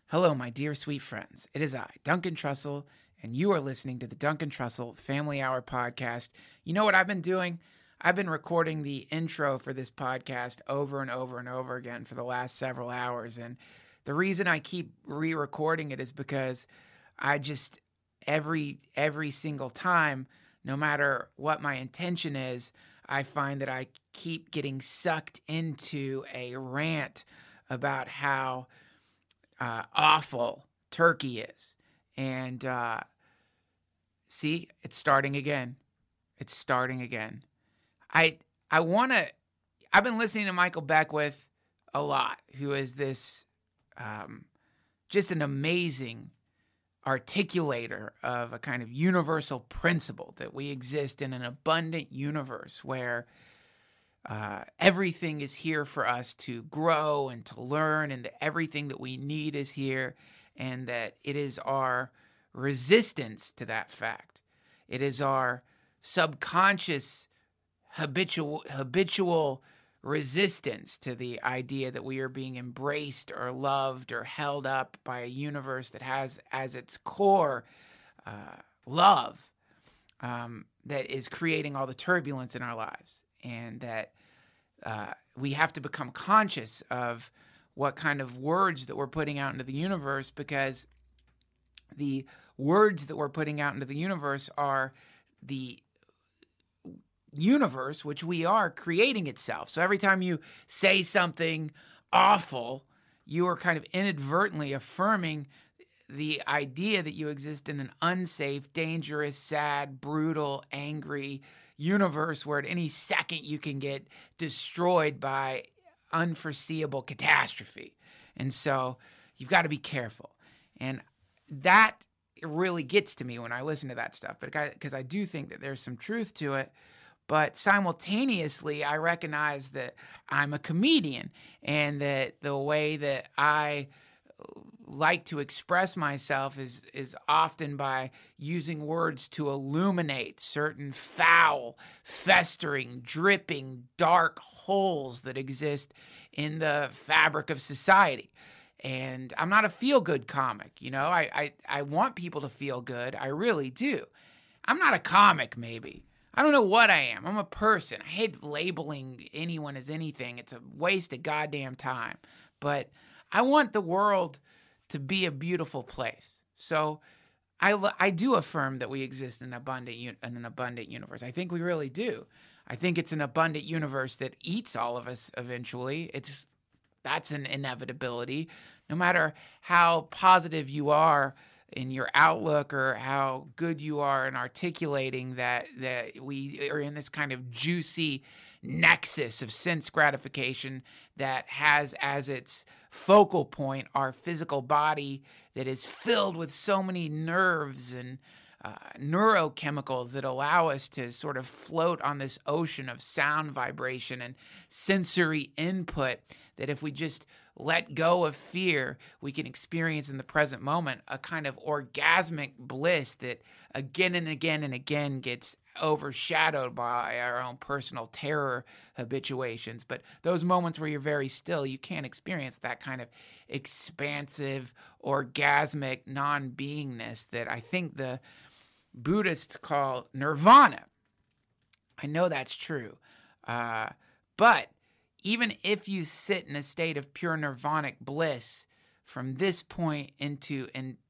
Hello, my dear sweet friends. It is I, Duncan Trussell, and you are listening to the Duncan Trussell Family Hour podcast. You know what I've been doing? I've been recording the intro for this podcast over and over and over again for the last several hours. And the reason I keep re-recording it is because I just, every single time, no matter what my intention is, I find that I keep getting sucked into a rant about how awful turkey is. And see, it's starting again. I've been listening to Michael Beckwith a lot, who is this just an amazing articulator of a kind of universal principle that we exist in an abundant universe where everything is here for us to grow and to learn, and that everything that we need is here, and that it is our resistance to that fact. It is our subconscious habitual resistance to the idea that we are being embraced or loved or held up by a universe that has as its core love that is creating all the turbulence in our lives. And that we have to become conscious of what kind of words that we're putting out into the universe, because the words that we're putting out into the universe are the universe which we are creating itself. So every time you say something awful, you are kind of inadvertently affirming the idea that you exist in an unsafe, dangerous, sad, brutal, angry universe where at any second you can get destroyed by unforeseeable catastrophe. And so you've got to be careful. And that really gets to me when I listen to that stuff, because I do think that there's some truth to it. But simultaneously, I recognize that I'm a comedian, and that the way that I like to express myself is often by using words to illuminate certain foul, festering, dripping, dark holes that exist in the fabric of society. And I'm not a feel-good comic, you know? I want people to feel good. I really do. I'm not a comic, maybe. I don't know what I am. I'm a person. I hate labeling anyone as anything. It's a waste of goddamn time. But I want the world to be a beautiful place. So I do affirm that we exist in an abundant universe. I think we really do. I think it's an abundant universe that eats all of us eventually. That's an inevitability. No matter how positive you are in your outlook or how good you are in articulating that we are in this kind of juicy nexus of sense gratification that has as its focal point our physical body that is filled with so many nerves and neurochemicals that allow us to sort of float on this ocean of sound vibration and sensory input, that if we just let go of fear, we can experience in the present moment a kind of orgasmic bliss that again and again and again gets overshadowed by our own personal terror habituations. But those moments where you're very still, you can't experience that kind of expansive, orgasmic non-beingness that I think the Buddhists call nirvana. I know that's true. But even if you sit in a state of pure nirvanic bliss from this point into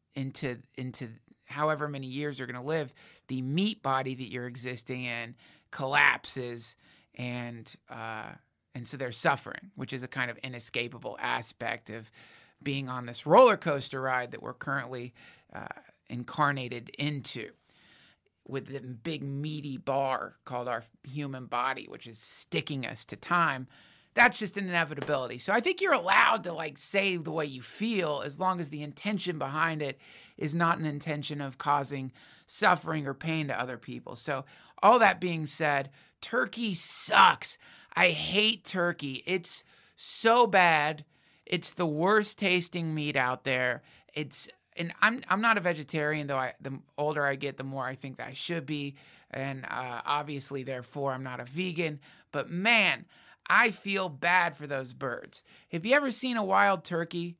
however many years you're going to live, the meat body that you're existing in collapses, and so there's suffering, which is a kind of inescapable aspect of being on this roller coaster ride that we're currently incarnated into, with the big meaty bar called our human body, which is sticking us to time. That's just an inevitability. So I think you're allowed to say the way you feel, as long as the intention behind it is not an intention of causing suffering or pain to other people. So all that being said, turkey sucks. I hate turkey. It's so bad. It's the worst tasting meat out there. And I'm not a vegetarian, though. The older I get, the more I think that I should be. And obviously, therefore, I'm not a vegan. But man, I feel bad for those birds. Have you ever seen a wild turkey?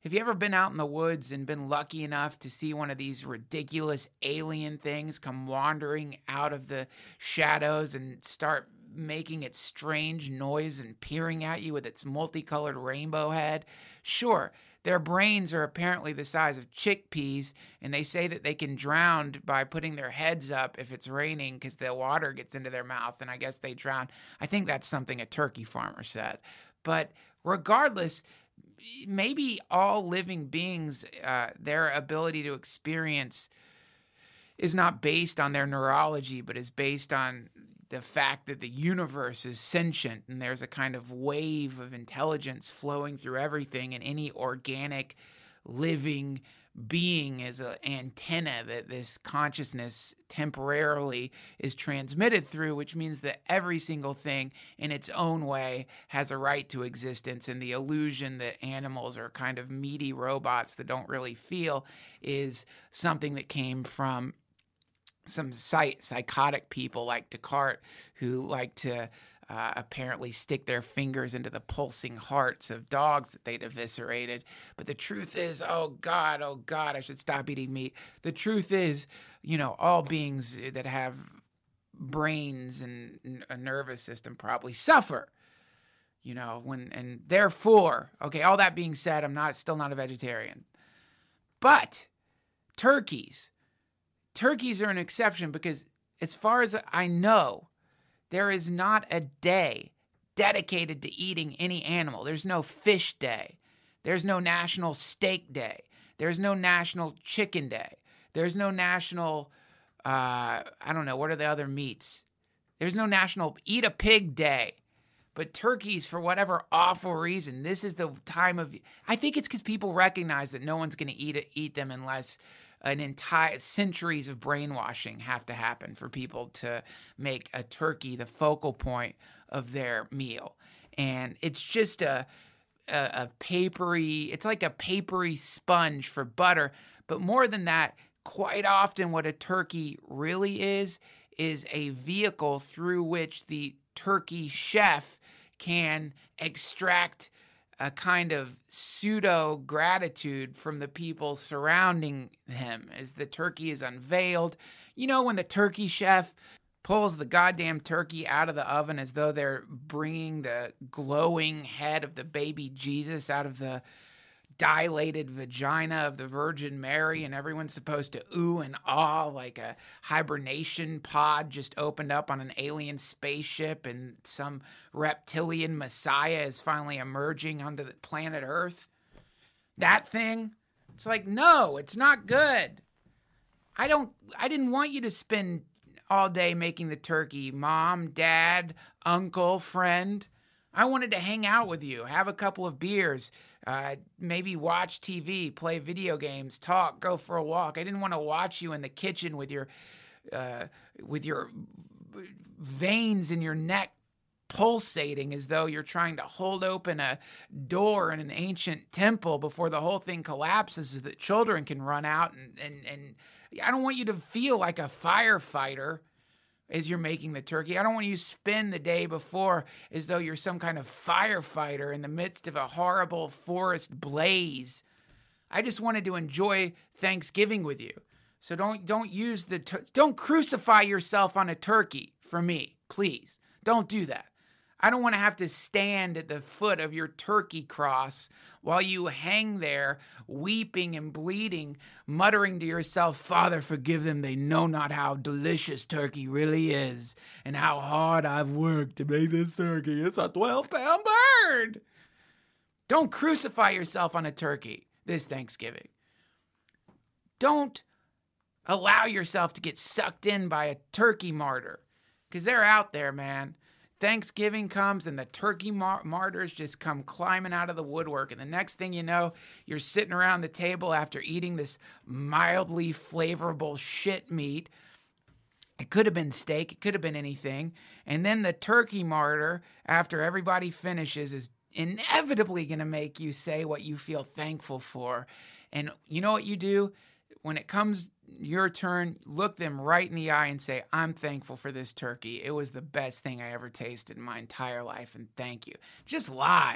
Have you ever been out in the woods and been lucky enough to see one of these ridiculous alien things come wandering out of the shadows and start making its strange noise and peering at you with its multicolored rainbow head? Sure, their brains are apparently the size of chickpeas, and they say that they can drown by putting their heads up if it's raining because the water gets into their mouth, and I guess they drown. I think that's something a turkey farmer said. But regardless, maybe all living beings, their ability to experience is not based on their neurology, but is based on the fact that the universe is sentient and there's a kind of wave of intelligence flowing through everything, and any organic living being is an antenna that this consciousness temporarily is transmitted through, which means that every single thing in its own way has a right to existence. And the illusion that animals are kind of meaty robots that don't really feel is something that came from some psychotic people like Descartes, who like to apparently stick their fingers into the pulsing hearts of dogs that they'd eviscerated. But the truth is, oh God, I should stop eating meat. The truth is, all beings that have brains and a nervous system probably suffer. And therefore, okay, all that being said, I'm still not a vegetarian. But turkeys are an exception because, as far as I know, there is not a day dedicated to eating any animal. There's no fish day. There's no national steak day. There's no national chicken day. There's no national, I don't know, what are the other meats? There's no national eat a pig day. But turkeys, for whatever awful reason, this is the time of, I think it's because people recognize that no one's going to eat them unless an entire centuries of brainwashing have to happen for people to make a turkey the focal point of their meal. And it's just a papery, it's like a papery sponge for butter. But more than that, quite often what a turkey really is a vehicle through which the turkey chef can extract a kind of pseudo gratitude from the people surrounding him as the turkey is unveiled. When the turkey chef pulls the goddamn turkey out of the oven as though they're bringing the glowing head of the baby Jesus out of the dilated vagina of the Virgin Mary, and everyone's supposed to ooh and ah like a hibernation pod just opened up on an alien spaceship and some reptilian messiah is finally emerging onto the planet Earth. That thing, it's like, no, it's not good. I didn't want you to spend all day making the turkey, mom, dad, uncle, friend. I wanted to hang out with you, have a couple of beers, maybe watch TV, play video games, talk, go for a walk. I didn't want to watch you in the kitchen with your veins in your neck pulsating as though you're trying to hold open a door in an ancient temple before the whole thing collapses so that children can run out. And I don't want you to feel like a firefighter as you're making the turkey. I don't want you to spend the day before as though you're some kind of firefighter in the midst of a horrible forest blaze. I just wanted to enjoy Thanksgiving with you. So don't crucify yourself on a turkey for me, please. Don't do that. I don't want to have to stand at the foot of your turkey cross while you hang there weeping and bleeding, muttering to yourself, Father, forgive them. They know not how delicious turkey really is and how hard I've worked to make this turkey. It's a 12-pound bird. Don't crucify yourself on a turkey this Thanksgiving. Don't allow yourself to get sucked in by a turkey martyr, because they're out there, man. Thanksgiving comes and the turkey martyrs just come climbing out of the woodwork. And the next thing you know, you're sitting around the table after eating this mildly flavorful shit meat. It could have been steak. It could have been anything. And then the turkey martyr, after everybody finishes, is inevitably going to make you say what you feel thankful for. And you know what you do? When it comes your turn, look them right in the eye and say, I'm thankful for this turkey. It was the best thing I ever tasted in my entire life, and thank you. Just lie.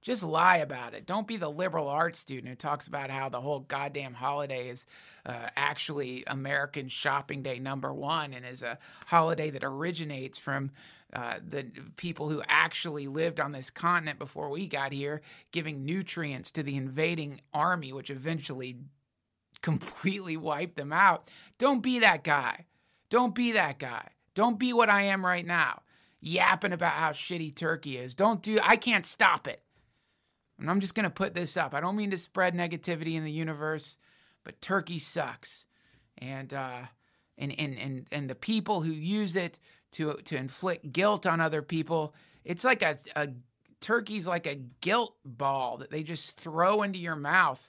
Just lie about it. Don't be the liberal arts student who talks about how the whole goddamn holiday is actually American shopping day #1 and is a holiday that originates from the people who actually lived on this continent before we got here, giving nutrients to the invading army, which eventually completely wiped them out. Don't be that guy. Don't be that guy. Don't be what I am right now, yapping about how shitty Turkey is. I can't stop it. And I'm just going to put this up. I don't mean to spread negativity in the universe, but Turkey sucks. And the people who use it to inflict guilt on other people, it's like Turkey's like a guilt ball that they just throw into your mouth.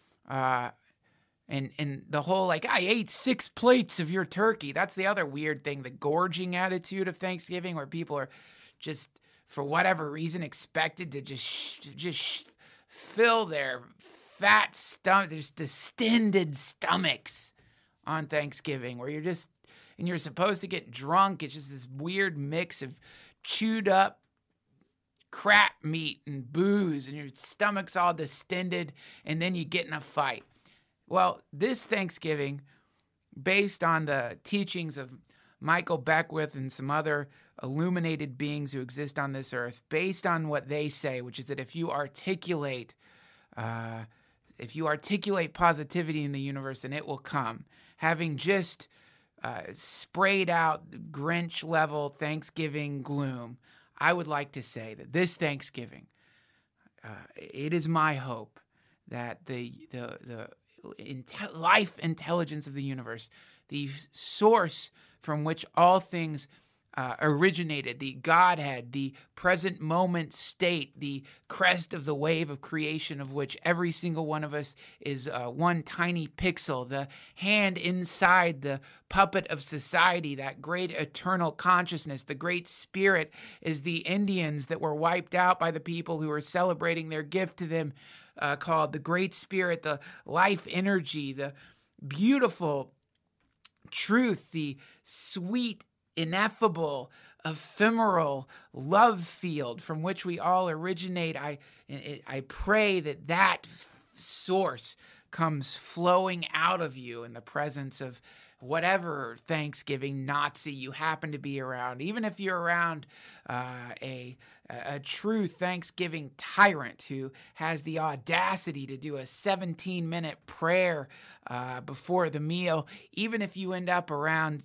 And the whole, like, I ate 6 plates of your turkey. That's the other weird thing, the gorging attitude of Thanksgiving, where people are just, for whatever reason, expected to just fill their fat stomach, there's distended stomachs on Thanksgiving, where you're supposed to get drunk. It's just this weird mix of chewed up crap meat and booze, and your stomach's all distended, and then you get in a fight. Well, this Thanksgiving, based on the teachings of Michael Beckwith and some other illuminated beings who exist on this earth, based on what they say, which is that if you articulate positivity in the universe, then it will come. Having just sprayed out Grinch-level Thanksgiving gloom, I would like to say that this Thanksgiving, it is my hope that the life intelligence of the universe, the source from which all things originated, the Godhead, the present moment state, the crest of the wave of creation of which every single one of us is one tiny pixel, the hand inside the puppet of society, that great eternal consciousness, the great spirit is the Indians that were wiped out by the people who were celebrating their gift to them, called the Great Spirit, the life energy, the beautiful truth, the sweet, ineffable, ephemeral love field from which we all originate. I pray that source comes flowing out of you in the presence of whatever Thanksgiving Nazi you happen to be around, even if you're around a true Thanksgiving tyrant who has the audacity to do a 17-minute prayer before the meal, even if you end up around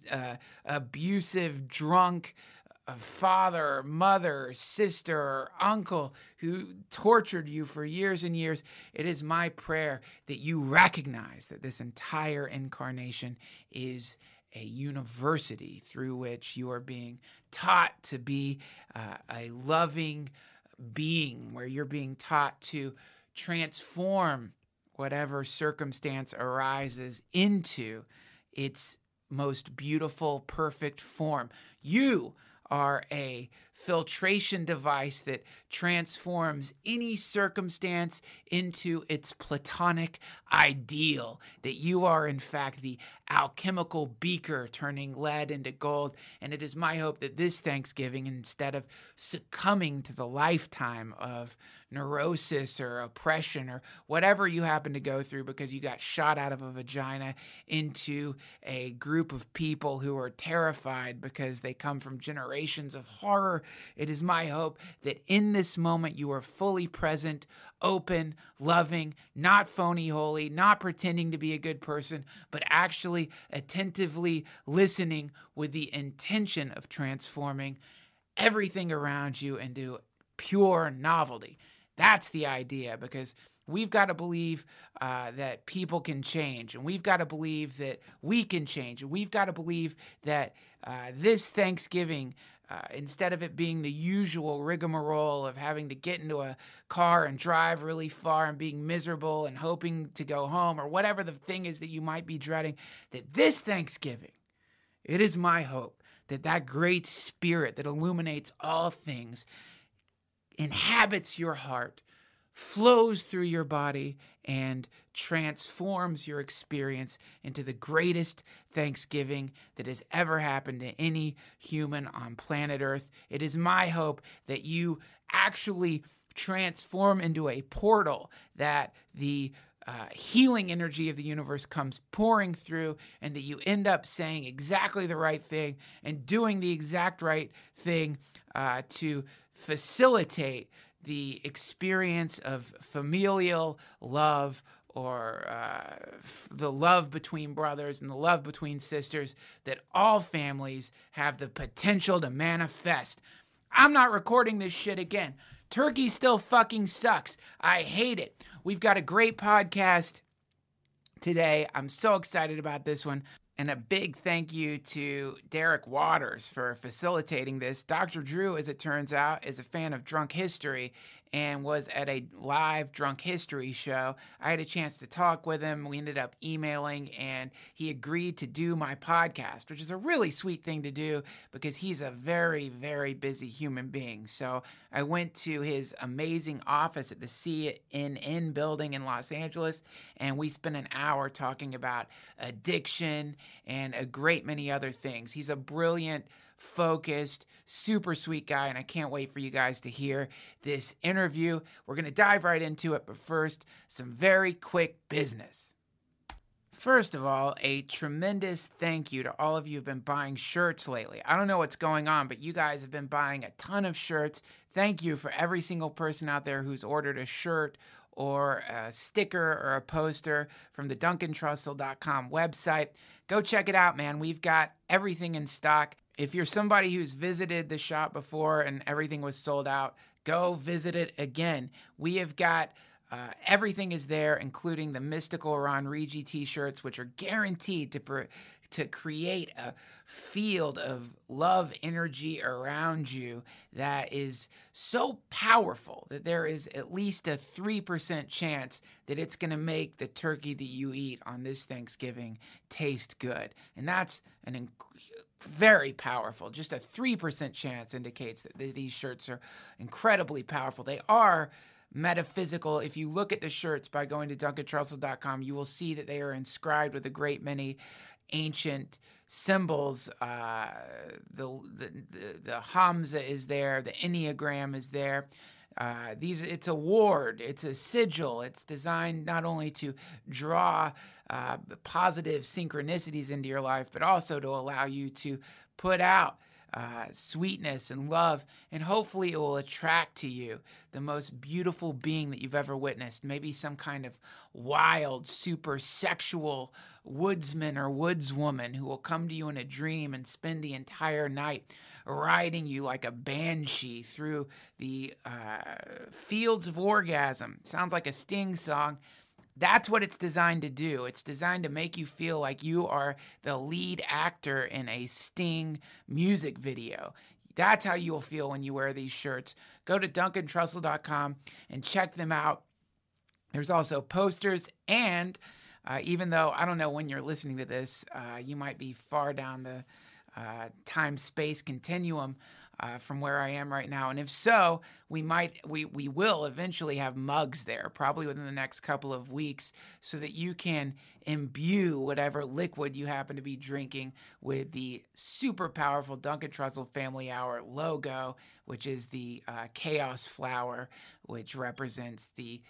abusive, drunk father, mother, sister, or uncle who tortured you for years and years, it is my prayer that you recognize that this entire incarnation is a university through which you are being taught to be a loving being, where you're being taught to transform whatever circumstance arises into its most beautiful, perfect form. You are a filtration device that transforms any circumstance into its platonic ideal, that you are in fact the alchemical beaker turning lead into gold. And it is my hope that this Thanksgiving, instead of succumbing to the lifetime of neurosis or oppression or whatever you happen to go through because you got shot out of a vagina into a group of people who are terrified because they come from generations of horror, it is my hope that in this moment you are fully present, open, loving, not phony holy, not pretending to be a good person, but actually attentively listening with the intention of transforming everything around you into pure novelty. That's the idea, because we've got to believe that people can change, and we've got to believe that we can change, and we've got to believe that this Thanksgiving, instead of it being the usual rigmarole of having to get into a car and drive really far and being miserable and hoping to go home, or whatever the thing is that you might be dreading, that this Thanksgiving, it is my hope that that great spirit that illuminates all things inhabits your heart, flows through your body, and transforms your experience into the greatest Thanksgiving that has ever happened to any human on planet Earth. It is my hope that you actually transform into a portal that the healing energy of the universe comes pouring through, and that you end up saying exactly the right thing and doing the exact right thing to facilitate the experience of familial love, or the love between brothers and the love between sisters that all families have the potential to manifest. I'm not recording this shit again. Turkey still fucking sucks. I hate it. We've got a great podcast today. I'm so excited about this one. And a big thank you to Derek Waters for facilitating this. Dr. Drew, as it turns out, is a fan of Drunk History and was at a live Drunk History show. I had a chance to talk with him. We ended up emailing, and he agreed to do my podcast, which is a really sweet thing to do because he's a very, very busy human being. So I went to his amazing office at the CNN building in Los Angeles, and we spent an hour talking about addiction and a great many other things. He's a brilliant, focused, super sweet guy, and I can't wait for you guys to hear this interview. We're going to dive right into it, but first, some very quick business. First of all, a tremendous thank you to all of you who've been buying shirts lately. I don't know what's going on, but you guys have been buying a ton of shirts. Thank you for every single person out there who's ordered a shirt or a sticker or a poster from the DuncanTrussell.com website. Go check it out, man. We've got everything in stock. If you're somebody who's visited the shop before and everything was sold out, go visit it again. We have got everything is there, including the Mystical Ron Rigi t-shirts, which are guaranteed to create a field of love energy around you that is so powerful that there is at least a 3% chance that it's going to make the turkey that you eat on this Thanksgiving taste good. And that's very powerful. Just a 3% chance indicates that these shirts are incredibly powerful. They are metaphysical. If you look at the shirts by going to DuncanTrussell.com, you will see that they are inscribed with a great many ancient symbols. The Hamza is there. The Enneagram is there. It's a ward. It's a sigil. It's designed not only to draw positive synchronicities into your life, but also to allow you to put out sweetness and love, and hopefully it will attract to you the most beautiful being that you've ever witnessed. Maybe some kind of wild, super sexual woodsman or woodswoman who will come to you in a dream and spend the entire night riding you like a banshee through the fields of orgasm. Sounds like a Sting song. That's what it's designed to do. It's designed to make you feel like you are the lead actor in a Sting music video. That's how you'll feel when you wear these shirts. Go to DuncanTrussell.com and check them out. There's also posters, and even though I don't know when you're listening to this, you might be far down the time-space continuum from where I am right now. And if so, we will eventually have mugs there, probably within the next couple of weeks, so that you can imbue whatever liquid you happen to be drinking with the super powerful Duncan Trussell Family Hour logo, which is the chaos flower, which represents the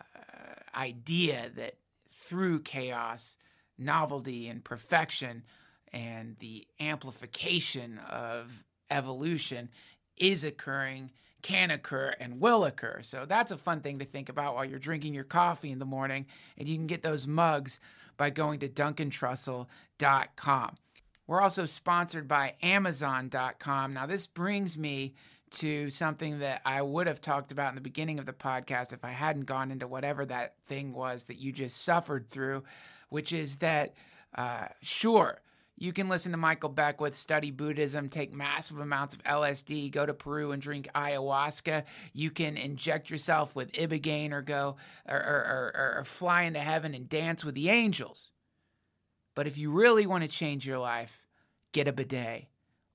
idea that through chaos, novelty and perfection and the amplification of evolution is occurring, can occur, and will occur. So that's a fun thing to think about while you're drinking your coffee in the morning, and you can get those mugs by going to DuncanTrussell.com. We're also sponsored by Amazon.com. Now, this brings me to something that I would have talked about in the beginning of the podcast if I hadn't gone into whatever that thing was that you just suffered through, which is that, sure, you can listen to Michael Beckwith, study Buddhism, take massive amounts of LSD, go to Peru and drink ayahuasca. You can inject yourself with Ibogaine or go or fly into heaven and dance with the angels. But if you really want to change your life, get a bidet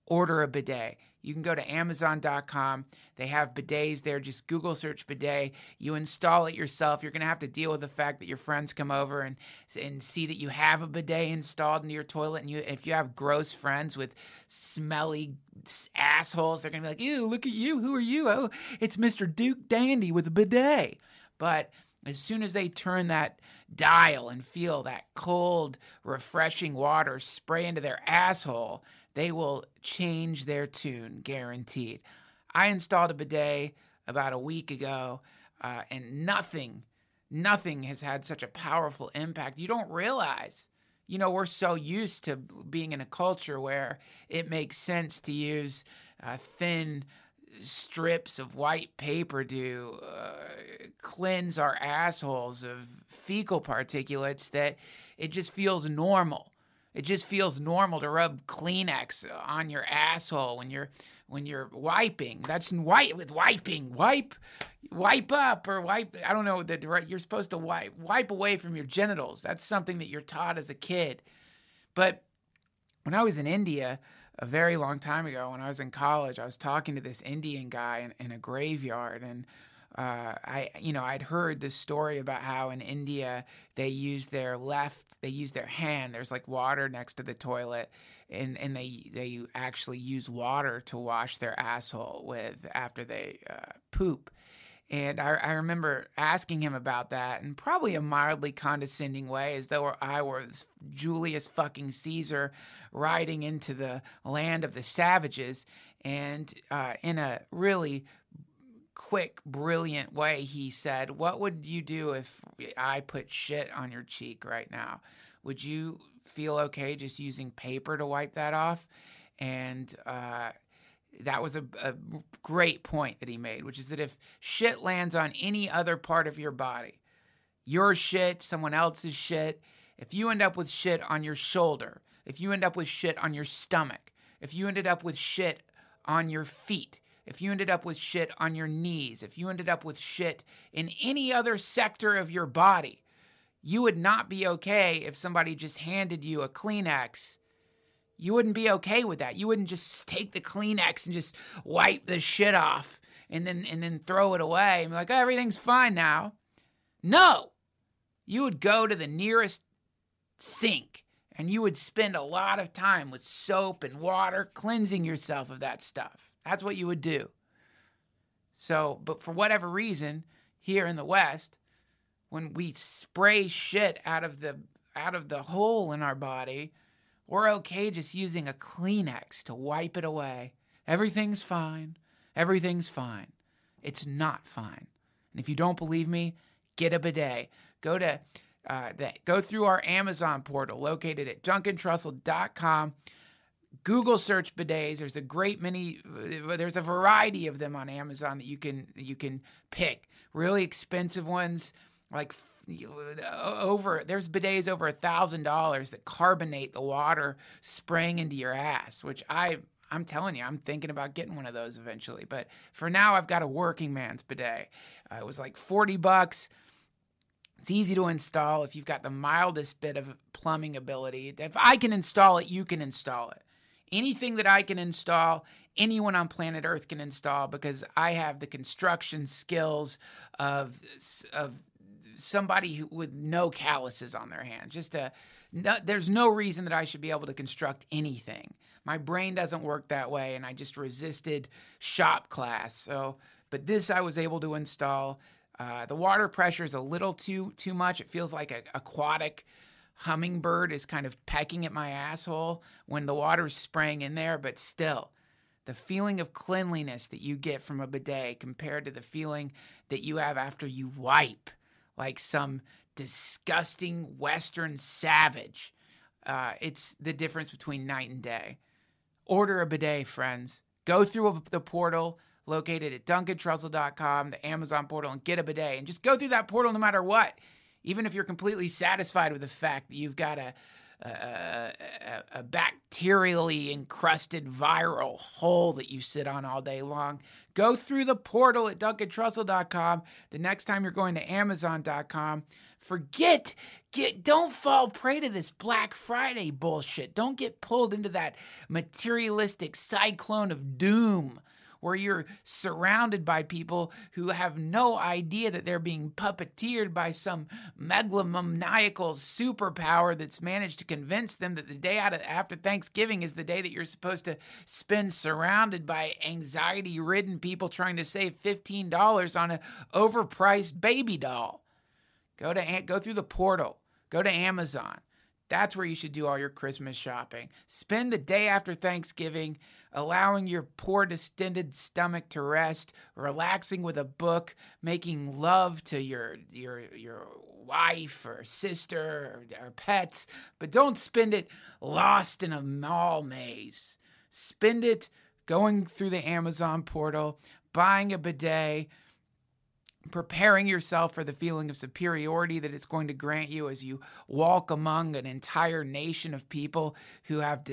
order a bidet. You can go to Amazon.com. They have bidets there. Just Google search bidet. You install it yourself. You're going to have to deal with the fact that your friends come over and see that you have a bidet installed into your toilet. And if you have gross friends with smelly assholes, they're going to be like, ew, look at you. Who are you? Oh, it's Mr. Duke Dandy with a bidet. But as soon as they turn that dial and feel that cold, refreshing water spray into their asshole, they will change their tune, guaranteed. I installed a bidet about a week ago, and nothing has had such a powerful impact. You don't realize. We're so used to being in a culture where it makes sense to use thin strips of white paper to cleanse our assholes of fecal particulates that it just feels normal. It just feels normal to rub Kleenex on your asshole when you're wiping. That's with wiping. Wipe up or wipe. I don't know you're supposed to wipe away from your genitals. That's something that you're taught as a kid. But when I was in India a very long time ago, when I was in college, I was talking to this Indian guy in a graveyard, and I'd heard this story about how in India they use their hand. There's like water next to the toilet, and they actually use water to wash their asshole with after they poop. And I remember asking him about that in probably a mildly condescending way, as though I was Julius fucking Caesar riding into the land of the savages. And in a really quick, brilliant way, he said, "What would you do if I put shit on your cheek right now? Would you feel okay just using paper to wipe that off?" And that was a great point that he made, which is that if shit lands on any other part of your body, your shit, someone else's shit, if you end up with shit on your shoulder, if you end up with shit on your stomach, if you ended up with shit on your feet, if you ended up with shit on your knees, if you ended up with shit in any other sector of your body, you would not be okay if somebody just handed you a Kleenex. You wouldn't be okay with that. You wouldn't just take the Kleenex and just wipe the shit off and then throw it away and be like, "Oh, everything's fine now." No. You would go to the nearest sink and you would spend a lot of time with soap and water cleansing yourself of that stuff. That's what you would do. So, but for whatever reason, here in the West, when we spray shit out of the hole in our body, we're okay just using a Kleenex to wipe it away. Everything's fine. Everything's fine. It's not fine. And if you don't believe me, get a bidet. Go through our Amazon portal located at DuncanTrussell.com. Google search bidets. There's a variety of them on Amazon that you can pick. Really expensive ones, like there's bidets over $1,000 that carbonate the water spraying into your ass, which I'm telling you, I'm thinking about getting one of those eventually. But for now, I've got a working man's bidet. It was like $40. It's easy to install if you've got the mildest bit of plumbing ability. If I can install it, you can install it. Anything that I can install, anyone on planet Earth can install, because I have the construction skills of somebody with no calluses on their hand. There's no reason that I should be able to construct anything. My brain doesn't work that way, and I just resisted shop class. But this I was able to install. The water pressure is a little too much. It feels like an aquatic hummingbird is kind of pecking at my asshole when the water's spraying in there, but still, the feeling of cleanliness that you get from a bidet compared to the feeling that you have after you wipe like some disgusting Western savage. It's the difference between night and day. Order a bidet, friends. Go through the portal located at DuncanTrussell.com, the Amazon portal, and get a bidet. And just go through that portal no matter what. Even if you're completely satisfied with the fact that you've got a bacterially encrusted viral hole that you sit on all day long, go through the portal at DuncanTrussell.com. The next time you're going to Amazon.com, Don't fall prey to this Black Friday bullshit. Don't get pulled into that materialistic cyclone of doom where you're surrounded by people who have no idea that they're being puppeteered by some megalomaniacal superpower that's managed to convince them that the day after Thanksgiving is the day that you're supposed to spend surrounded by anxiety-ridden people trying to save $15 on an overpriced baby doll. Go through the portal. Go to Amazon. That's where you should do all your Christmas shopping. Spend the day after Thanksgiving allowing your poor, distended stomach to rest, relaxing with a book, making love to your wife or sister or pets. But don't spend it lost in a mall maze. Spend it going through the Amazon portal, buying a bidet, preparing yourself for the feeling of superiority that it's going to grant you as you walk among an entire nation of people who have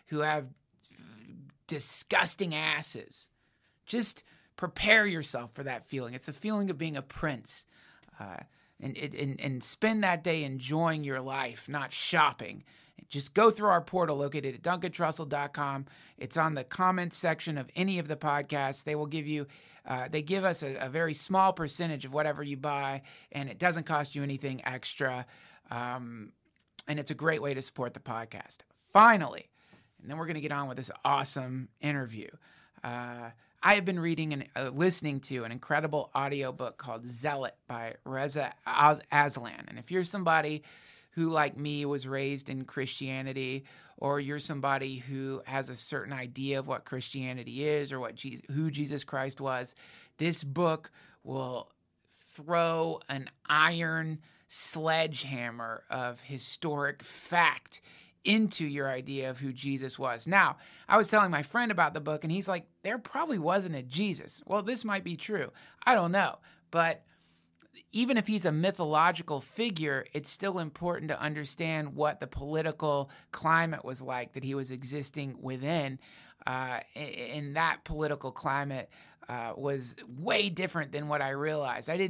disgusting asses. Just prepare yourself for that feeling. It's the feeling of being a prince. And spend that day enjoying your life, not shopping. Just go through our portal located at DuncanTrussell.com. It's on the comments section of any of the podcasts. They will give you, they give us a very small percentage of whatever you buy, and it doesn't cost you anything extra. And it's a great way to support the podcast. Finally, and then we're going to get on with this awesome interview. I have been reading and listening to an incredible audiobook called Zealot by Reza Aslan. And if you're somebody who, like me, was raised in Christianity, or you're somebody who has a certain idea of what Christianity is or who Jesus Christ was, this book will throw an iron sledgehammer of historic fact into your idea of who Jesus was. Now, I was telling my friend about the book, and he's like, there probably wasn't a Jesus. Well, this might be true. I don't know. But even if he's a mythological figure, it's still important to understand what the political climate was like that he was existing within. And that political climate was way different than what I realized. I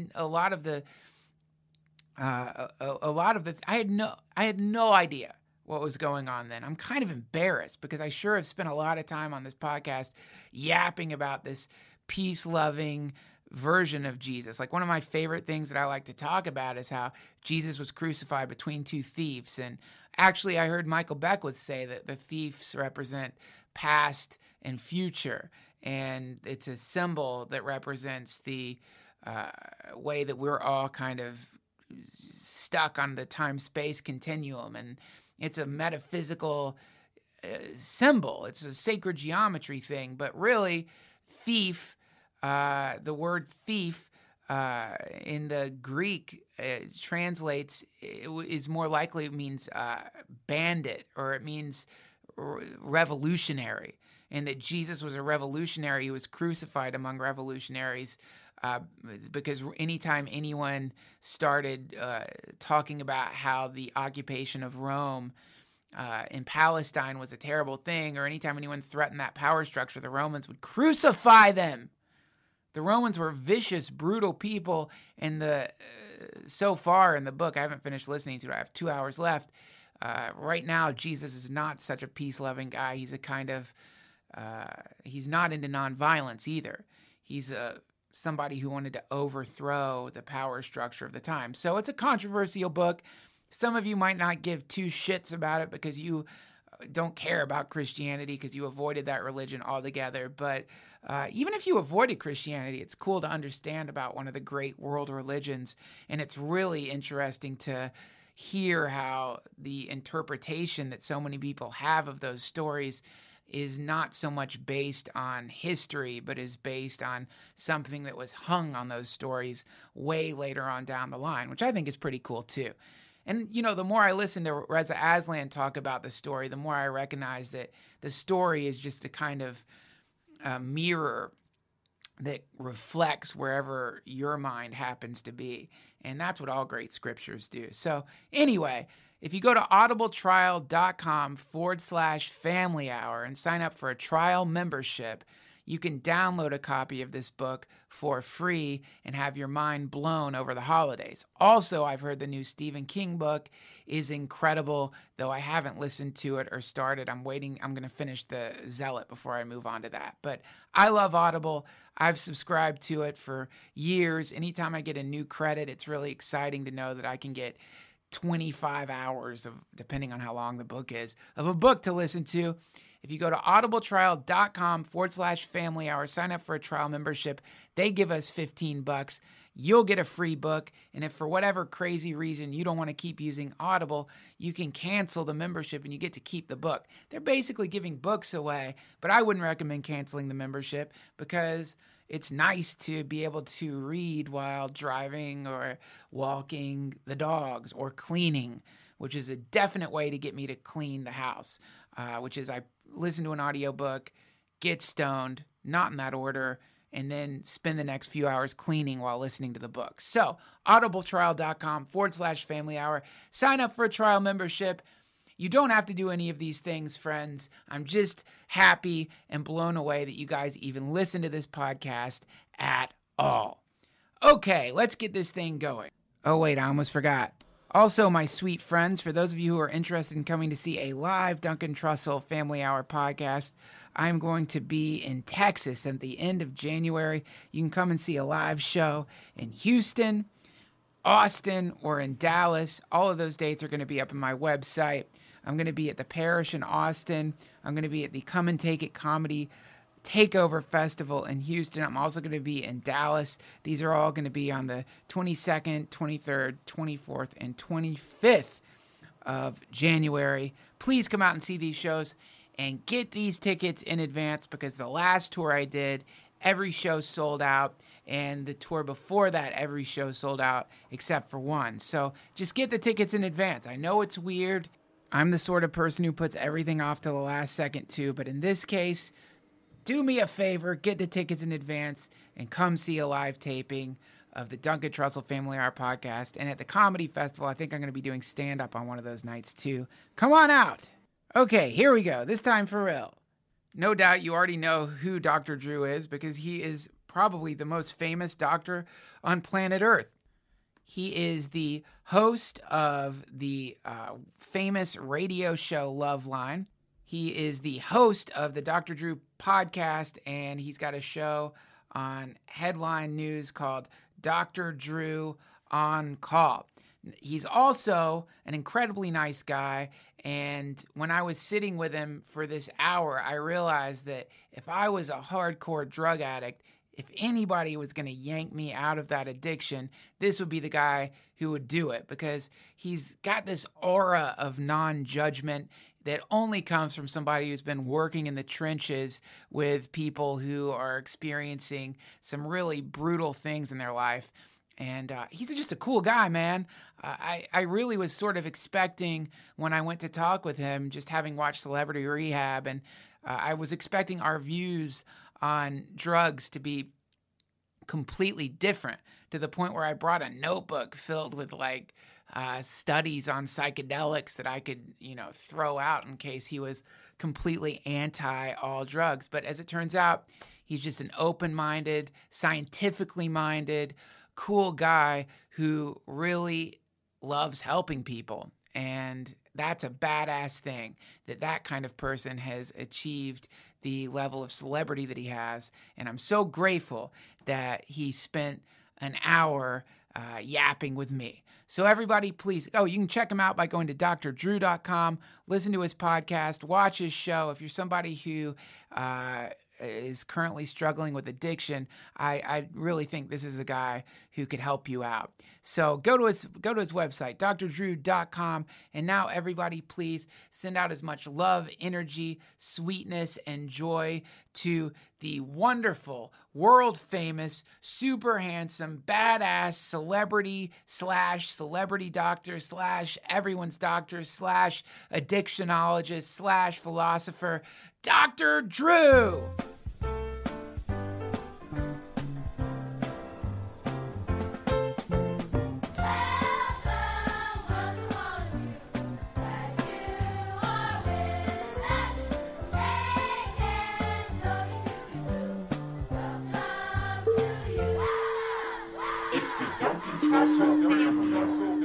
had no idea what was going on then. I'm kind of embarrassed because I sure have spent a lot of time on this podcast yapping about this peace-loving version of Jesus. Like, one of my favorite things that I like to talk about is how Jesus was crucified between two thieves. And actually, I heard Michael Beckwith say that the thieves represent past and future. And it's a symbol that represents the way that we're all kind of stuck on the time-space continuum. And it's a metaphysical symbol. It's a sacred geometry thing. But really, thief, the word thief in the Greek translates, is more likely, it means bandit, or it means revolutionary. And that Jesus was a revolutionary. He was crucified among revolutionaries because anytime anyone started talking about how the occupation of Rome in Palestine was a terrible thing, or anytime anyone threatened that power structure, the Romans would crucify them. The Romans were vicious, brutal people, and so far in the book, I haven't finished listening to it, I have 2 hours left. Right now, Jesus is not such a peace-loving guy. He's a kind of, he's not into nonviolence either. He's somebody who wanted to overthrow the power structure of the time. So it's a controversial book. Some of you might not give two shits about it because you don't care about Christianity because you avoided that religion altogether. But even if you avoided Christianity, it's cool to understand about one of the great world religions. And it's really interesting to hear how the interpretation that so many people have of those stories is not so much based on history, but is based on something that was hung on those stories way later on down the line, which I think is pretty cool too. And, you know, the more I listen to Reza Aslan talk about the story, the more I recognize that the story is just a kind of mirror that reflects wherever your mind happens to be. And that's what all great scriptures do. So anyway, if you go to audibletrial.com/family hour and sign up for a trial membership, you can download a copy of this book for free and have your mind blown over the holidays. Also, I've heard the new Stephen King book is incredible, though I haven't listened to it or started. I'm waiting. I'm going to finish The Zealot before I move on to that. But I love Audible. I've subscribed to it for years. Anytime I get a new credit, it's really exciting to know that I can get 25 hours of, depending on how long the book is, of a book to listen to. If you go to audibletrial.com/family hour, sign up for a trial membership, they give us $15. You'll get a free book. And if for whatever crazy reason you don't want to keep using Audible, you can cancel the membership and you get to keep the book. They're basically giving books away, but I wouldn't recommend canceling the membership because it's nice to be able to read while driving or walking the dogs or cleaning, which is a definite way to get me to clean the house, which is I listen to an audiobook, get stoned, not in that order, and then spend the next few hours cleaning while listening to the book. So audibletrial.com/family hour. Sign up for a trial membership. You don't have to do any of these things, friends. I'm just happy and blown away that you guys even listen to this podcast at all. Okay, let's get this thing going. Oh, wait, I almost forgot. Also, my sweet friends, for those of you who are interested in coming to see a live Duncan Trussell Family Hour podcast, I'm going to be in Texas at the end of January. You can come and see a live show in Houston, Austin, or in Dallas. All of those dates are going to be up on my website. I'm going to be at the Parish in Austin. I'm going to be at the Come and Take It Comedy Takeover Festival in Houston. I'm also going to be in Dallas. These are all going to be on the 22nd, 23rd, 24th, and 25th of January. Please come out and see these shows and get these tickets in advance because the last tour I did, every show sold out. And the tour before that, every show sold out except for one. So just get the tickets in advance. I know it's weird. I'm the sort of person who puts everything off to the last second too. But in this case, do me a favor, get the tickets in advance and come see a live taping of the Duncan Trussell Family Hour podcast. And at the Comedy Festival, I think I'm going to be doing stand-up on one of those nights too. Come on out. Okay, here we go. This time for real. No doubt you already know who Dr. Drew is because he is probably the most famous doctor on planet Earth. He is the host of the famous radio show Loveline. He is the host of the Dr. Drew podcast, and he's got a show on Headline News called Dr. Drew on Call. He's also an incredibly nice guy, and when I was sitting with him for this hour, I realized that if I was a hardcore drug addict, if anybody was going to yank me out of that addiction, this would be the guy who would do it because he's got this aura of non-judgment that only comes from somebody who's been working in the trenches with people who are experiencing some really brutal things in their life. And he's just a cool guy, man. I really was sort of expecting when I went to talk with him, just having watched Celebrity Rehab, and I was expecting our views on drugs to be completely different to the point where I brought a notebook filled with like studies on psychedelics that I could, throw out in case he was completely anti all drugs. But as it turns out, he's just an open-minded, scientifically minded, cool guy who really loves helping people. And that's a badass thing that kind of person has achieved the level of celebrity that he has. And I'm so grateful that he spent an hour yapping with me. So everybody, please, you can check him out by going to drdrew.com, listen to his podcast, watch his show. If you're somebody who is currently struggling with addiction, I really think this is a guy who could help you out. So go to his website, drdrew.com, and now everybody please send out as much love, energy, sweetness, and joy to the wonderful, world-famous, super handsome, badass celebrity /celebrity doctor / everyone's doctor / addictionologist / philosopher, Dr. Drew. Trussell family.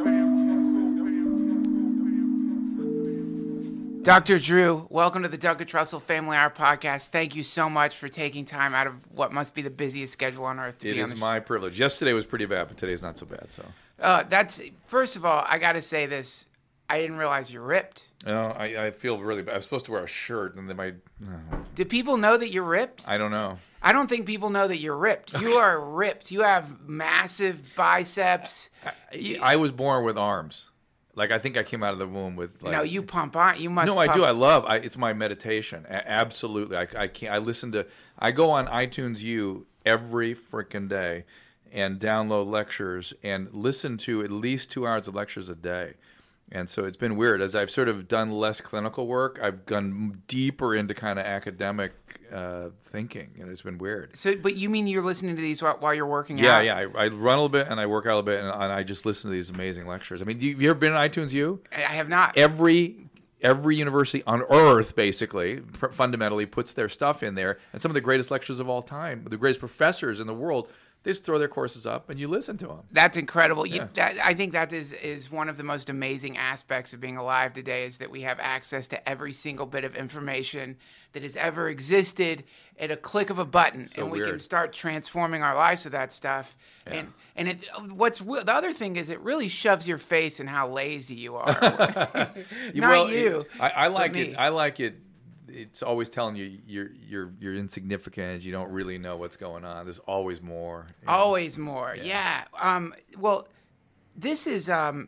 Dr. Drew, welcome to the Duncan Trussell Family Hour podcast. Thank you so much for taking time out of what must be the busiest schedule on earth to be on the show. It is my privilege. Yesterday was pretty bad, but today's not so bad. So first of all, I got to say this. I didn't realize you're ripped. I feel really bad. I was supposed to wear a shirt, and then Do people know that you're ripped? I don't know. I don't think people know that you're ripped. You are ripped. You have massive biceps. I was born with arms. Like, I think I came out of the womb with. Like, no, you pump on. You must. No, pump. I do. It's my meditation. Absolutely. I can't. I go on iTunes U every freaking day, and download lectures and listen to at least 2 hours of lectures a day. And so it's been weird. As I've sort of done less clinical work, I've gone deeper into kind of academic thinking, and it's been weird. So, but you mean you're listening to these while you're working out? Yeah. I run a little bit, and I work out a little bit, and I just listen to these amazing lectures. I mean, have you ever been on iTunes U? I have not. Every university on earth, basically, fundamentally puts their stuff in there, and some of the greatest lectures of all time, the greatest professors in the world, they just throw their courses up and you listen to them. That's incredible. Yeah. I think that is one of the most amazing aspects of being alive today is that we have access to every single bit of information that has ever existed at a click of a button. So and we weird. can start transforming our lives with that stuff. Yeah. And the other thing is it really shoves your face in how lazy you are. You. I like me. it. I like it. It's always telling you you're insignificant. You don't really know what's going on. There's always more. Always more. Yeah. Well, this is. I'm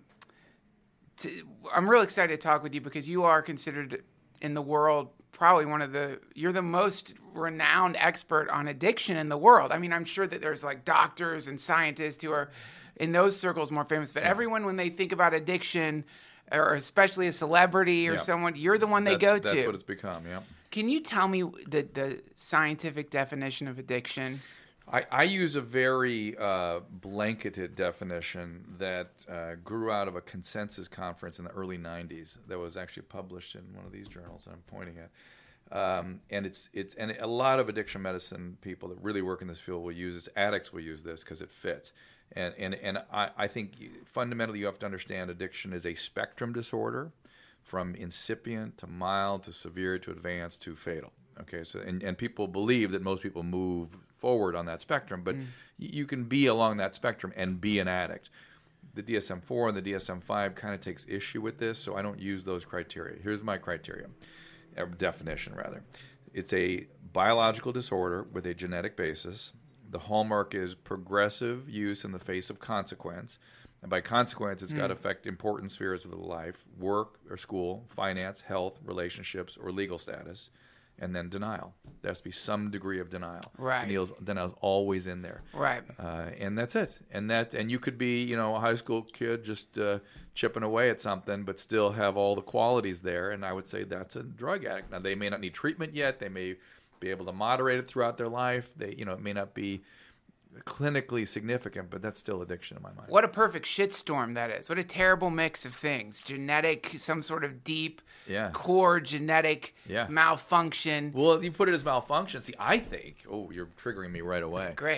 real excited to talk with you because you are considered in the world probably you're the most renowned expert on addiction in the world. I mean, I'm sure that there's like doctors and scientists who are in those circles more famous, but everyone when they think about addiction, or especially a celebrity or someone, you're the one they go to. That's what it's become, yeah. Can you tell me the scientific definition of addiction? I use a very blanketed definition that grew out of a consensus conference in the early 90s that was actually published in one of these journals that I'm pointing at. And a lot of addiction medicine people that really work in this field will use this. Addicts will use this because it fits. And I think fundamentally you have to understand addiction is a spectrum disorder from incipient to mild to severe to advanced to fatal. Okay, so and people believe that most people move forward on that spectrum, but you can be along that spectrum and be an addict. The DSM-4 and the DSM-5 kind of takes issue with this, so I don't use those criteria. Here's my criteria, definition rather. It's a biological disorder with a genetic basis. The hallmark is progressive use in the face of consequence. And by consequence, it's got to affect important spheres of the life, work or school, finance, health, relationships, or legal status. And then denial. There has to be some degree of denial. Right. Denial's always in there. Right. And that's it. And you could be, a high school kid just chipping away at something, but still have all the qualities there. And I would say that's a drug addict. Now, they may not need treatment yet. They may be able to moderate it throughout their life. It may not be clinically significant, but that's still addiction in my mind. What a perfect shitstorm that is. What a terrible mix of things. Genetic, some sort of deep, core genetic malfunction. Well, you put it as malfunction. See, I think, you're triggering me right away. Great.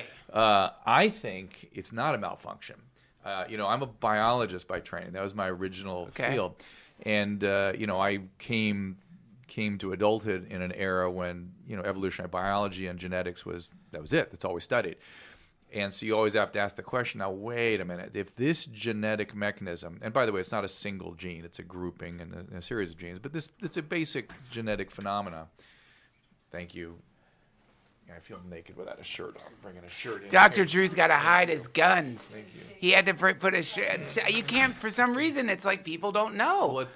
I think it's not a malfunction. I'm a biologist by training. That was my original field. And, I came to adulthood in an era when, evolutionary biology and genetics that was it. That's all we studied. And so you always have to ask the question, now, wait a minute. If this genetic mechanism, and by the way, it's not a single gene. It's a grouping and a series of genes. But it's a basic genetic phenomena. Thank you. I feel naked without a shirt on. I'm bringing a shirt in. Dr. Drew's got to hide his guns. Thank you. He had to put a shirt. You can't, for some reason, it's like people don't know. Well,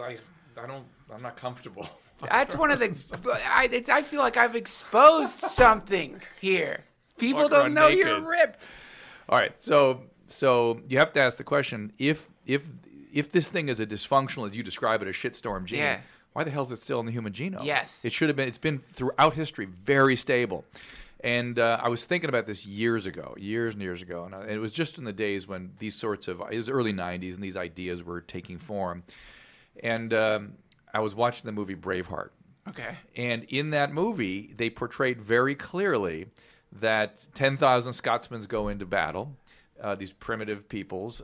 I'm not comfortable. That's one of the, I feel like I've exposed something here. People don't know you're ripped. All right, so you have to ask the question: if this thing is a dysfunctional, as you describe it, a shitstorm gene, why the hell is it still in the human genome? Yes, it should have been. It's been throughout history very stable. And I was thinking about this years and years ago, and it was just in the days when these sorts of, it was early '90s, and these ideas were taking form. And I was watching the movie Braveheart. Okay. And in that movie, they portrayed very clearly that 10,000 Scotsmen go into battle. these primitive peoples,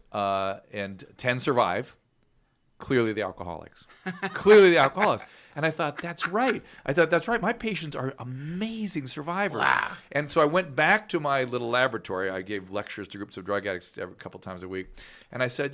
and 10 survive. Clearly the alcoholics. Clearly the alcoholics. And I thought, that's right. My patients are amazing survivors. Wow. And so I went back to my little laboratory. I gave lectures to groups of drug addicts a couple times a week. And I said,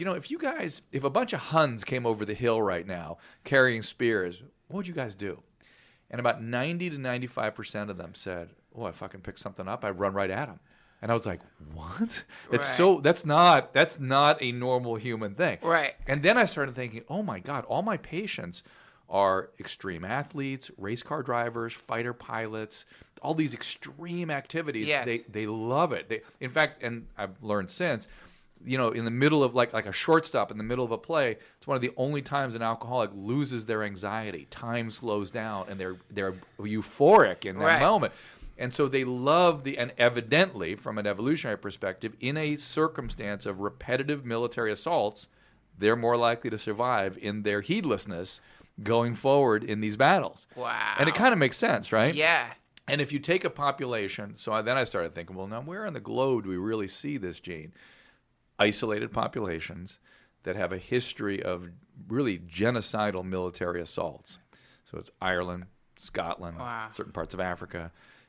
if a bunch of Huns came over the hill right now carrying spears, what would you guys do? And about 90 to 95% of them said, I fucking pick something up. I'd run right at them. And I was like, what? That's not a normal human thing. Right. And then I started thinking, oh my God, all my patients are extreme athletes, race car drivers, fighter pilots, all these extreme activities. Yes. They love it. In fact, and I've learned since, in the middle of like a shortstop in the middle of a play, it's one of the only times an alcoholic loses their anxiety. Time slows down and they're euphoric in that right. moment. And so they love and evidently, from an evolutionary perspective, in a circumstance of repetitive military assaults, they're more likely to survive in their heedlessness going forward in these battles. Wow. And it kind of makes sense, right? Yeah. And if you take a population, then I started thinking, well, now where on the globe do we really see this gene? Isolated populations that have a history of really genocidal military assaults. So it's Ireland, Scotland, wow. certain parts of Africa,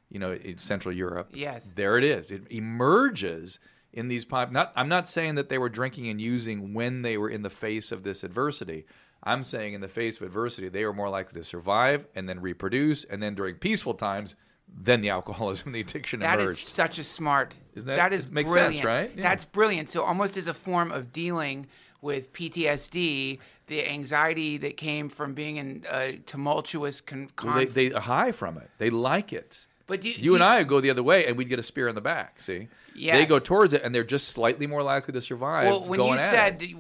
in Central Europe. Yes. There it is. It emerges in these I'm not saying that they were drinking and using when they were in the face of this adversity. I'm saying in the face of adversity, they were more likely to survive and then reproduce, and then during peaceful times, then the alcoholism, the addiction emerged. That is such a smart. Isn't that? That is makes brilliant. sense, right? Yeah. That's brilliant. So almost as a form of dealing with PTSD, the anxiety that came from being in a tumultuous conflict. They are high from it. They like it. But you and I go the other way, and we'd get a spear in the back. See, yes. They go towards it, and they're just slightly more likely to survive. Well, when going you at said, it.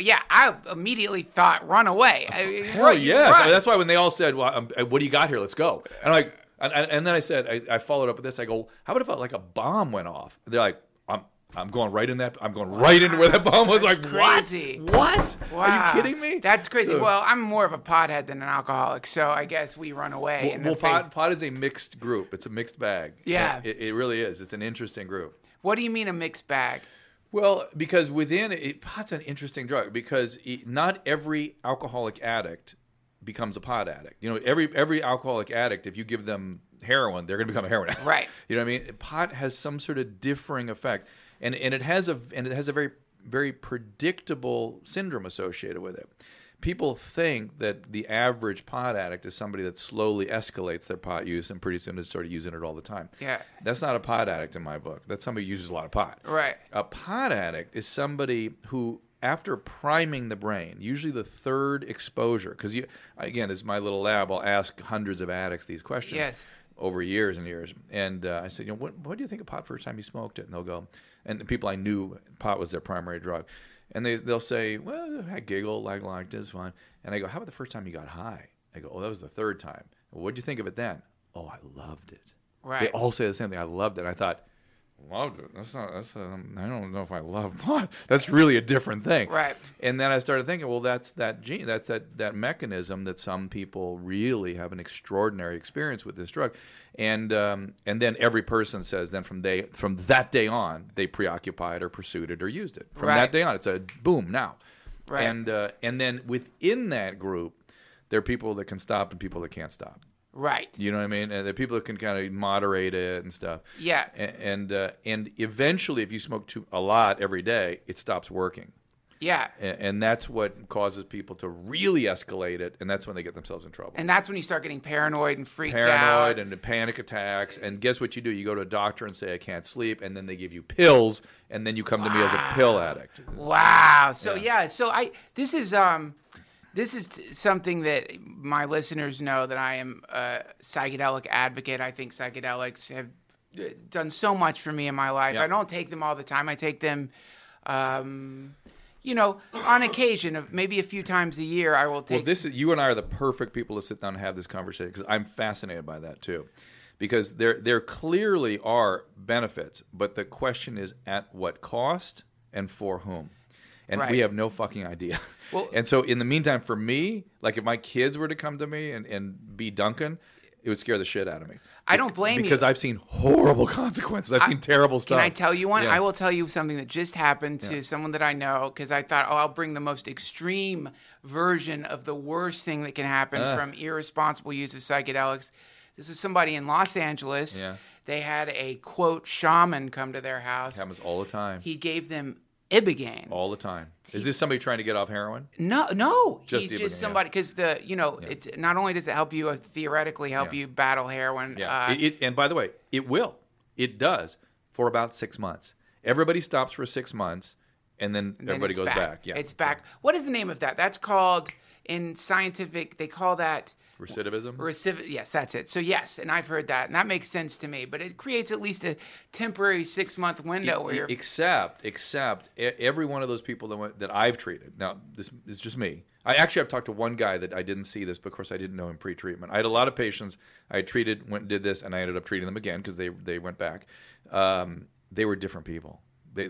I immediately thought, run away. Hell yes! Run. I mean, that's why when they all said, "Well, what do you got here? Let's go," and and then I said, I followed up with this. I go, "How about if like a bomb went off?" They're like, I'm going right in that. I'm going right into where that bomb was. That's like, crazy. What? Wow. Are you kidding me? That's crazy. So, well, I'm more of a pothead than an alcoholic, so I guess we run away. Pot is a mixed group. It's a mixed bag. Yeah. It really is. It's an interesting group. What do you mean a mixed bag? Well, because within it, pot's an interesting drug because not every alcoholic addict becomes a pot addict. Every alcoholic addict, if you give them heroin, they're going to become a heroin addict. Right. You know what I mean? Pot has some sort of differing effect. And it has a very, very predictable syndrome associated with it. People think that the average pot addict is somebody that slowly escalates their pot use and pretty soon is sort of using it all the time. Yeah. That's not a pot addict in my book. That's somebody who uses a lot of pot. Right. A pot addict is somebody who, after priming the brain, usually the third exposure, because again, as my little lab, I'll ask hundreds of addicts these questions. Yes. Over years and years. And I said, what do you think of pot first time you smoked it? And they'll go, and the people I knew, pot was their primary drug. And they'll say, well, I giggle, liked it, it's fine. And I go, how about the first time you got high? I go, that was the third time. Well, what did you think of it then? Oh, I loved it. Right. They all say the same thing. I loved it. And I thought, loved it. I don't know if I love pot. That's really a different thing. Right. And then I started thinking, well, that's that gene, that's that mechanism that some people really have an extraordinary experience with this drug. And then every person says then from that day on, they preoccupied or pursued it or used it. From that day on, it's a boom now. Right. And then within that group, there are people that can stop and people that can't stop. Right. You know what I mean? And the people that can kind of moderate it and stuff. Yeah. And eventually, if you smoke a lot every day, it stops working. Yeah. And that's what causes people to really escalate it, and that's when they get themselves in trouble. And that's when you start getting paranoid and freaked out. Paranoid and the panic attacks. And guess what you do? You go to a doctor and say, I can't sleep, and then they give you pills, and then you come to me as a pill addict. Wow. So, this is something that my listeners know, that I am a psychedelic advocate. I think psychedelics have done so much for me in my life. Yeah. I don't take them all the time. I take them, on occasion, of maybe a few times a year. I will take. Well, you and I are the perfect people to sit down and have this conversation because I'm fascinated by that too. Because there clearly are benefits, but the question is at what cost and for whom? And we have no fucking idea. Well, and so in the meantime, for me, like if my kids were to come to me and be Duncan, it would scare the shit out of me. I don't blame you. Because I've seen horrible consequences. I've seen terrible stuff. Can I tell you one? Yeah. I will tell you something that just happened to someone that I know, because I thought, I'll bring the most extreme version of the worst thing that can happen from irresponsible use of psychedelics. This is somebody in Los Angeles. Yeah. They had a, quote, shaman come to their house. It happens all the time. He gave them Ibogaine. All the time. Is this somebody trying to get off heroin? No. Just He's Ibogaine, just somebody, because it's not only does it help you theoretically help you battle heroin. Yeah. And by the way, it will. It does for about 6 months. Everybody stops for 6 months, and then everybody goes back. Yeah, it's back. What is the name of that? That's called, in scientific, they call that recidivism. Yes, that's it. So yes, and I've heard that, and that makes sense to me. But it creates at least a temporary 6-month window where you're except every one of those people that I've treated. Now this is just me. I've talked to one guy that I didn't see this, but of course I didn't know him pre-treatment. I had a lot of patients I treated, went and did this, and I ended up treating them again because they went back. They were different people.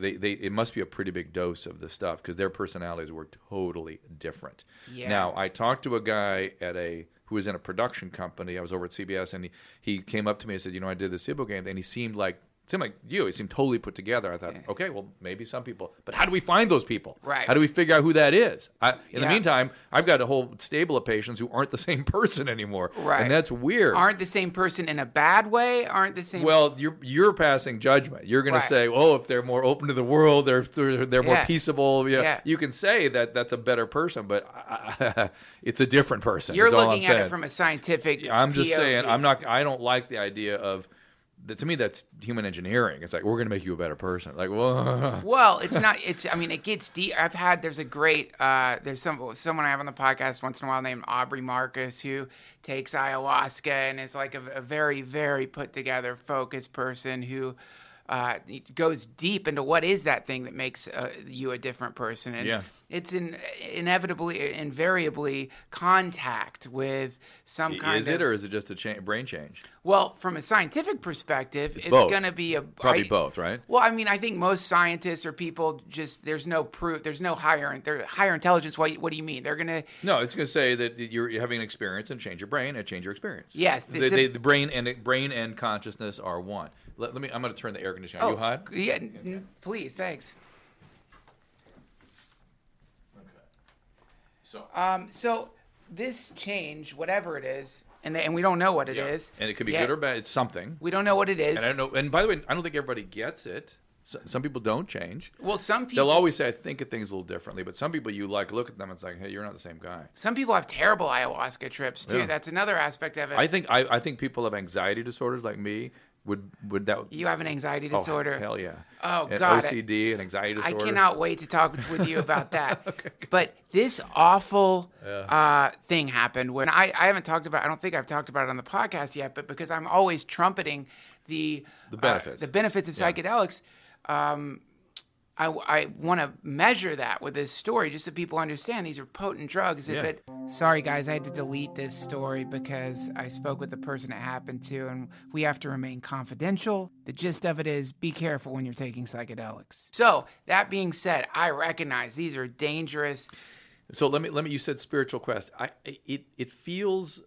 It must be a pretty big dose of this stuff because their personalities were totally different. Yeah. Now I talked to a guy who was in a production company. I was over at CBS, and he came up to me and said, I did this Ibogaine, and he seemed like you. He seemed totally put together. I thought, okay, well, maybe some people. But how do we find those people? Right. How do we figure out who that is? In the meantime, I've got a whole stable of patients who aren't the same person anymore. Right. And that's weird. Aren't the same person in a bad way? Aren't the same... Well, you're passing judgment. You're going to say, if they're more open to the world, they're more peaceable. Yeah. You can say that that's a better person, but it's a different person. You're looking at it from a scientific I'm just POV. saying, I don't like the idea of... To me, that's human engineering. It's like, we're going to make you a better person. Like, whoa. Well, it's not. It gets deep. There's a great. There's someone I have on the podcast once in a while named Aubrey Marcus who takes ayahuasca and is like a very, very put together, focused person who goes deep into what is that thing that makes you a different person. And it's invariably contact with some kind of... Is it, or is it just a brain change? Well, from a scientific perspective, it's going to be probably both, right? Well, I think most scientists or people there's no proof, there's no higher intelligence. What do you mean? They're going to... No, it's going to say that you're having an experience and change your brain and change your experience. Yes. The brain and consciousness are one. I'm going to turn the air conditioner on. You hot? Yeah, please, thanks. Okay. So this change, whatever it is, and we don't know what it is. And it could be good or bad. It's something. We don't know what it is. And I don't know. And by the way, I don't think everybody gets it. Some people don't change. Well, some people... They'll always say, I think of things a little differently. But some people, look at them and it's like, hey, you're not the same guy. Some people have terrible ayahuasca trips, too. Yeah. That's another aspect of it. I think people have anxiety disorders like me. Would that... You have an anxiety disorder? Oh, hell yeah. Oh, and God. OCD and anxiety disorder. I cannot wait to talk with you about that. Okay. But this awful thing happened when I haven't talked about... I don't think I've talked about it on the podcast yet, but because I'm always trumpeting the benefits of psychedelics, I want to measure that with this story just so people understand these are potent drugs. Yeah. But sorry, guys, I had to delete this story because I spoke with the person it happened to, and we have to remain confidential. The gist of it is be careful when you're taking psychedelics. So that being said, I recognize these are dangerous. So let me. You said spiritual quest. It feels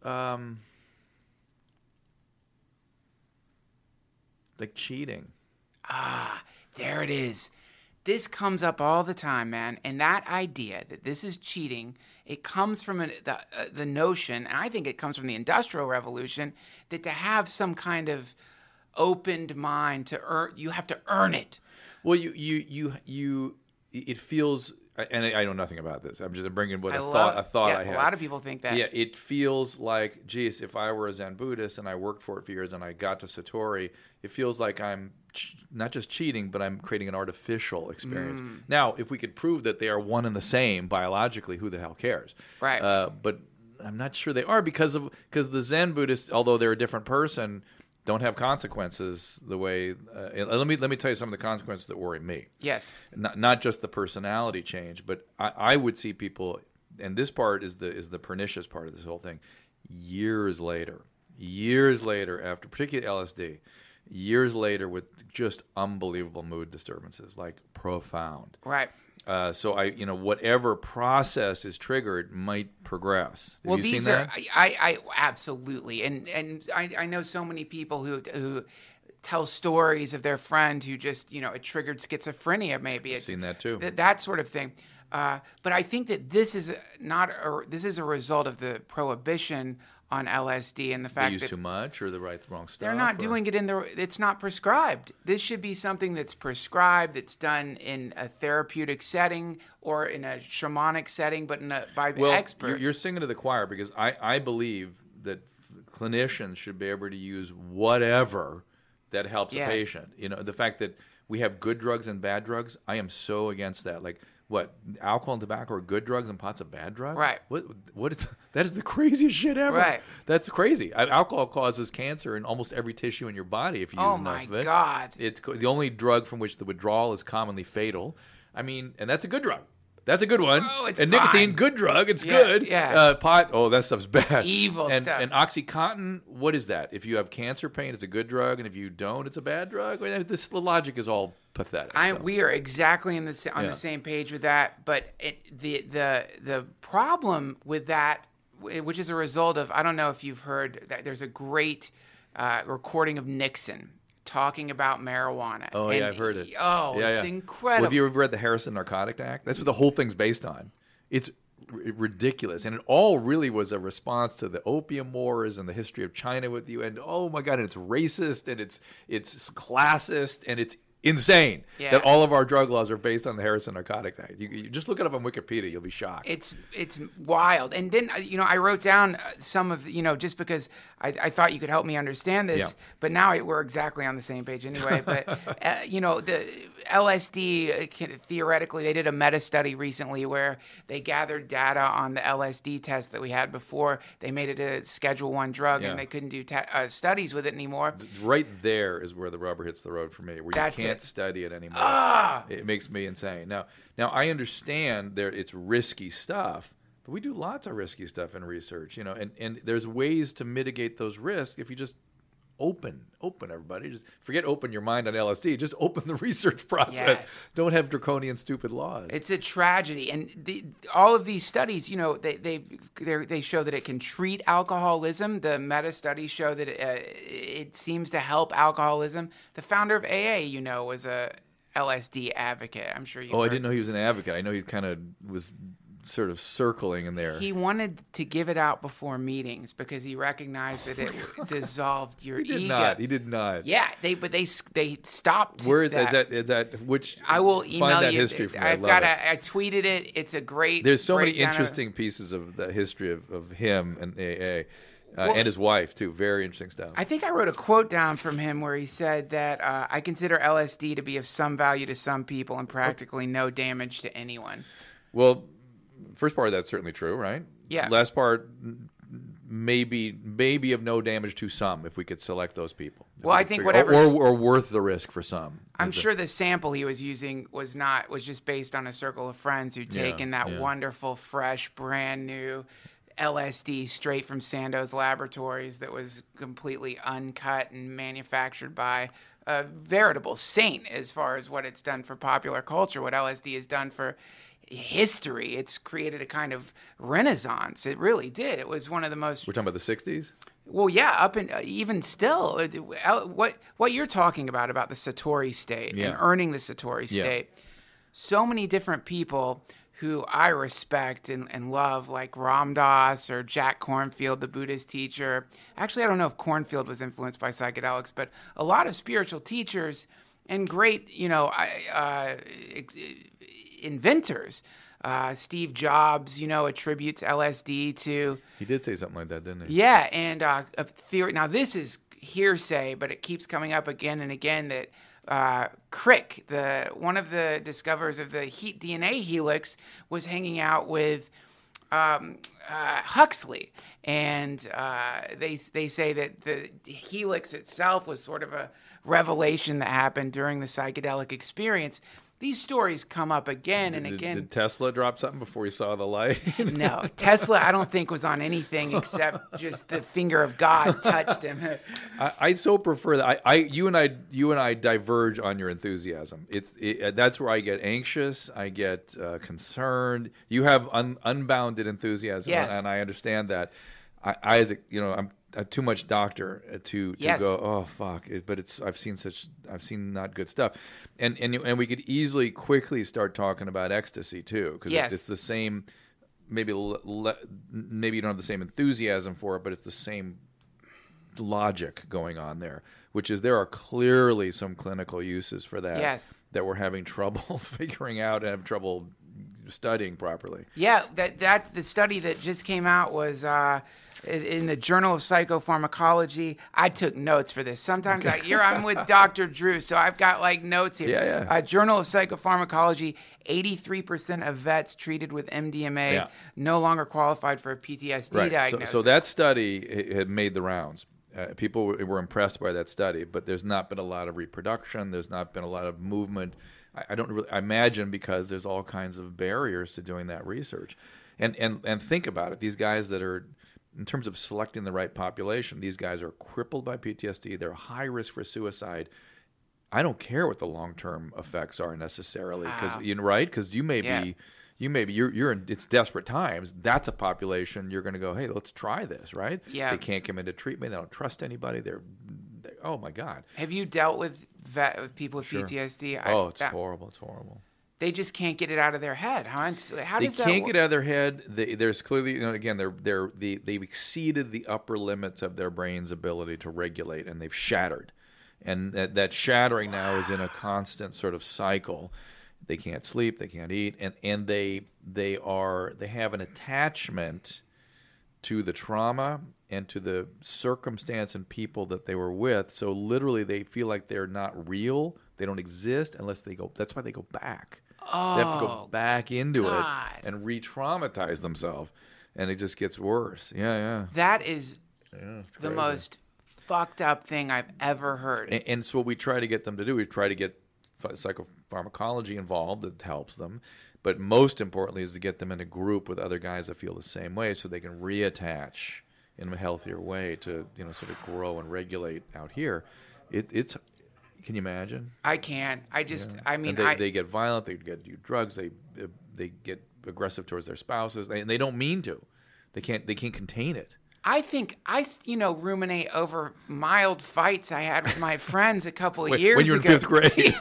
like cheating. There it is. This comes up all the time, man. And that idea that this is cheating, it comes from the notion, and I think it comes from the Industrial Revolution, that to have some kind of opened mind you have to earn it. Well, it feels, and I know nothing about this. I'm just bringing what a thought I had. A lot of people think that. Yeah, it feels like, geez, if I were a Zen Buddhist and I worked for it for years and I got to Satori, it feels like I'm not just cheating, but I'm creating an artificial experience. Now, if we could prove that they are one and the same biologically, who the hell cares? Right. But I'm not sure they are because the Zen Buddhists, although they're a different person, don't have consequences the way. Let me tell you some of the consequences that worry me. Yes. Not just the personality change, but I would see people, and this part is the pernicious part of this whole thing. Years later, after particularly LSD. Years later with just unbelievable mood disturbances, like profound. Right. So whatever process is triggered might progress. Have you these seen are that? I absolutely, and I know so many people who tell stories of their friend who just it triggered schizophrenia, maybe. I've seen that too. That sort of thing. But I think that this is this is a result of the prohibition on LSD and the fact They use that too much or the wrong stuff. they're not doing it it's not prescribed. This should be something that's prescribed, that's done in a therapeutic setting or in a shamanic setting, but by experts. You're singing to the choir, because I believe that clinicians should be able to use whatever that helps a patient. The fact that we have good drugs and bad drugs, I am so against that. Like, what, alcohol and tobacco are good drugs and pot's a bad drug? Right. That is the craziest shit ever. Right. That's crazy. Alcohol causes cancer in almost every tissue in your body if you use enough of it. Oh, my God. It's the only drug from which the withdrawal is commonly fatal. I mean, and that's a good drug. That's a good one. Oh, it's and fine. nicotine, good drug. It's good. Yeah. Pot, that stuff's bad. Evil stuff. And OxyContin, what is that? If you have cancer pain, it's a good drug, and if you don't, it's a bad drug. I mean, the logic is all pathetic. We are exactly on the same page with that. But the problem with that, which is a result of, I don't know if you've heard that there's a great recording of Nixon talking about marijuana. Oh, yeah, I've heard it. It's incredible. Well, have you ever read the Harrison Narcotic Act? That's what the whole thing's based on. It's ridiculous. And it all really was a response to the opium wars and the history of China with you. And, oh, my God, and it's racist, and it's classist, and it's insane that all of our drug laws are based on the Harrison Narcotic Act. You just look it up on Wikipedia, you'll be shocked. It's wild. And then I wrote down some of just because I thought you could help me understand this, but now we're exactly on the same page anyway. But the LSD, theoretically, they did a meta study recently where they gathered data on the LSD test that we had before. They made it a Schedule I drug, and they couldn't do studies with it anymore. Right there is where the rubber hits the road for me, where you can't study it anymore. It makes me insane. Now I understand it's risky stuff, but we do lots of risky stuff in research, and there's ways to mitigate those risks if you just open everybody. Just forget open your mind on LSD. Just open the research process. Yes. Don't have draconian, stupid laws. It's a tragedy, and all of these studies, they show that it can treat alcoholism. The meta studies show that it seems to help alcoholism. The founder of AA, was a LSD advocate. I'm sure you. I didn't know he was an advocate. I know he kind of was sort of circling in there. He wanted to give it out before meetings because he recognized that it dissolved your ego. He did not. Yeah, they stopped. Where is that? Is that which? I will email find that you. History for me. I tweeted it. It's a great. There's so many interesting pieces of the history of him and AA. And his wife, too. Very interesting stuff. I think I wrote a quote down from him where he said that I consider LSD to be of some value to some people and practically no damage to anyone. Well, first part of that's certainly true, right? Yeah. Last part, maybe of no damage to some, if we could select those people. Well, I think whatever... Or worth the risk for some. I'm sure the sample he was using was just based on a circle of friends who'd taken that wonderful, fresh, brand new LSD straight from Sandoz Laboratories that was completely uncut and manufactured by a veritable saint as far as what it's done for popular culture, what LSD has done for history. It's created a kind of renaissance. It really did. It was one of the most... We're talking about the 60s? Well, yeah, up and even still, what you're talking about the Satori state and earning the Satori state, so many different people who I respect and love, like Ram Dass or Jack Kornfield, the Buddhist teacher. Actually, I don't know if Kornfield was influenced by psychedelics, but a lot of spiritual teachers and great, inventors. Steve Jobs, attributes LSD to... He did say something like that, didn't he? Yeah, and a theory... Now, this is hearsay, but it keeps coming up again and again that Crick, one of the discoverers of the DNA helix, was hanging out with Huxley. And they say that the helix itself was sort of a revelation that happened during the psychedelic experience. these stories come up again and Did again. Tesla drop something before he saw the light? No, Tesla, I don't think was on anything except just the finger of God touched him. I so prefer that. You and I diverge on your enthusiasm. That's where I get anxious. I get concerned. You have unbounded enthusiasm, Yes. and I understand that. I as a, I'm too much doctor to Yes. go, oh fuck, but I've seen not good stuff, and we could easily quickly start talking about ecstasy too, because Yes. it's the same. Maybe maybe you don't have the same enthusiasm for it, but it's the same logic going on there, which is there are clearly some clinical uses for that. Yes. That we're having trouble figuring out and have trouble studying properly. Yeah, that the study that just came out was in the Journal of Psychopharmacology. I took notes for this. Sometimes I'm with Dr. Drew, so I've got like notes here. Yeah. Journal of Psychopharmacology, 83% of vets treated with MDMA no longer qualified for a PTSD diagnosis. So that study had made the rounds. People were impressed by that study, but there's not been a lot of reproduction. There's not been a lot of movement. I don't really imagine because there's all kinds of barriers to doing that research. And think about it. These guys that are, in terms of selecting the right population, these guys are crippled by PTSD. They're high risk for suicide. I don't care what the long-term effects are necessarily, because because you may be you're in it's desperate times. That's a population you're going to go, hey, let's try this, right? Yeah. They can't come into treatment. They don't trust anybody. They're oh my God. Have you dealt with people with PTSD? It's horrible. It's horrible. They just can't get it out of their head. How does that work? They can't get out of their head. There's clearly, again, they've exceeded the upper limits of their brain's ability to regulate, and they've shattered. And that shattering now is in a constant sort of cycle. They can't sleep, they can't eat, and they have an attachment to the trauma and to the circumstance and people that they were with. So literally, they feel like they're not real. They don't exist unless they go. That's why they go back. Oh, they have to go back into God. it and re-traumatize themselves, and it just gets worse. Yeah. That is It's the crazy. most fucked up thing I've ever heard. And so what we try to get them to do, we try to get psychopharmacology involved that helps them. But most importantly is to get them in a group with other guys that feel the same way so they can reattach in a healthier way to, sort of grow and regulate out here. It's can you imagine? I can. And they get violent, they get do drugs, they get aggressive towards their spouses, and they don't mean to. They can't contain it. I think I ruminate over mild fights I had with my friends a couple of years ago. When you were in 5th grade.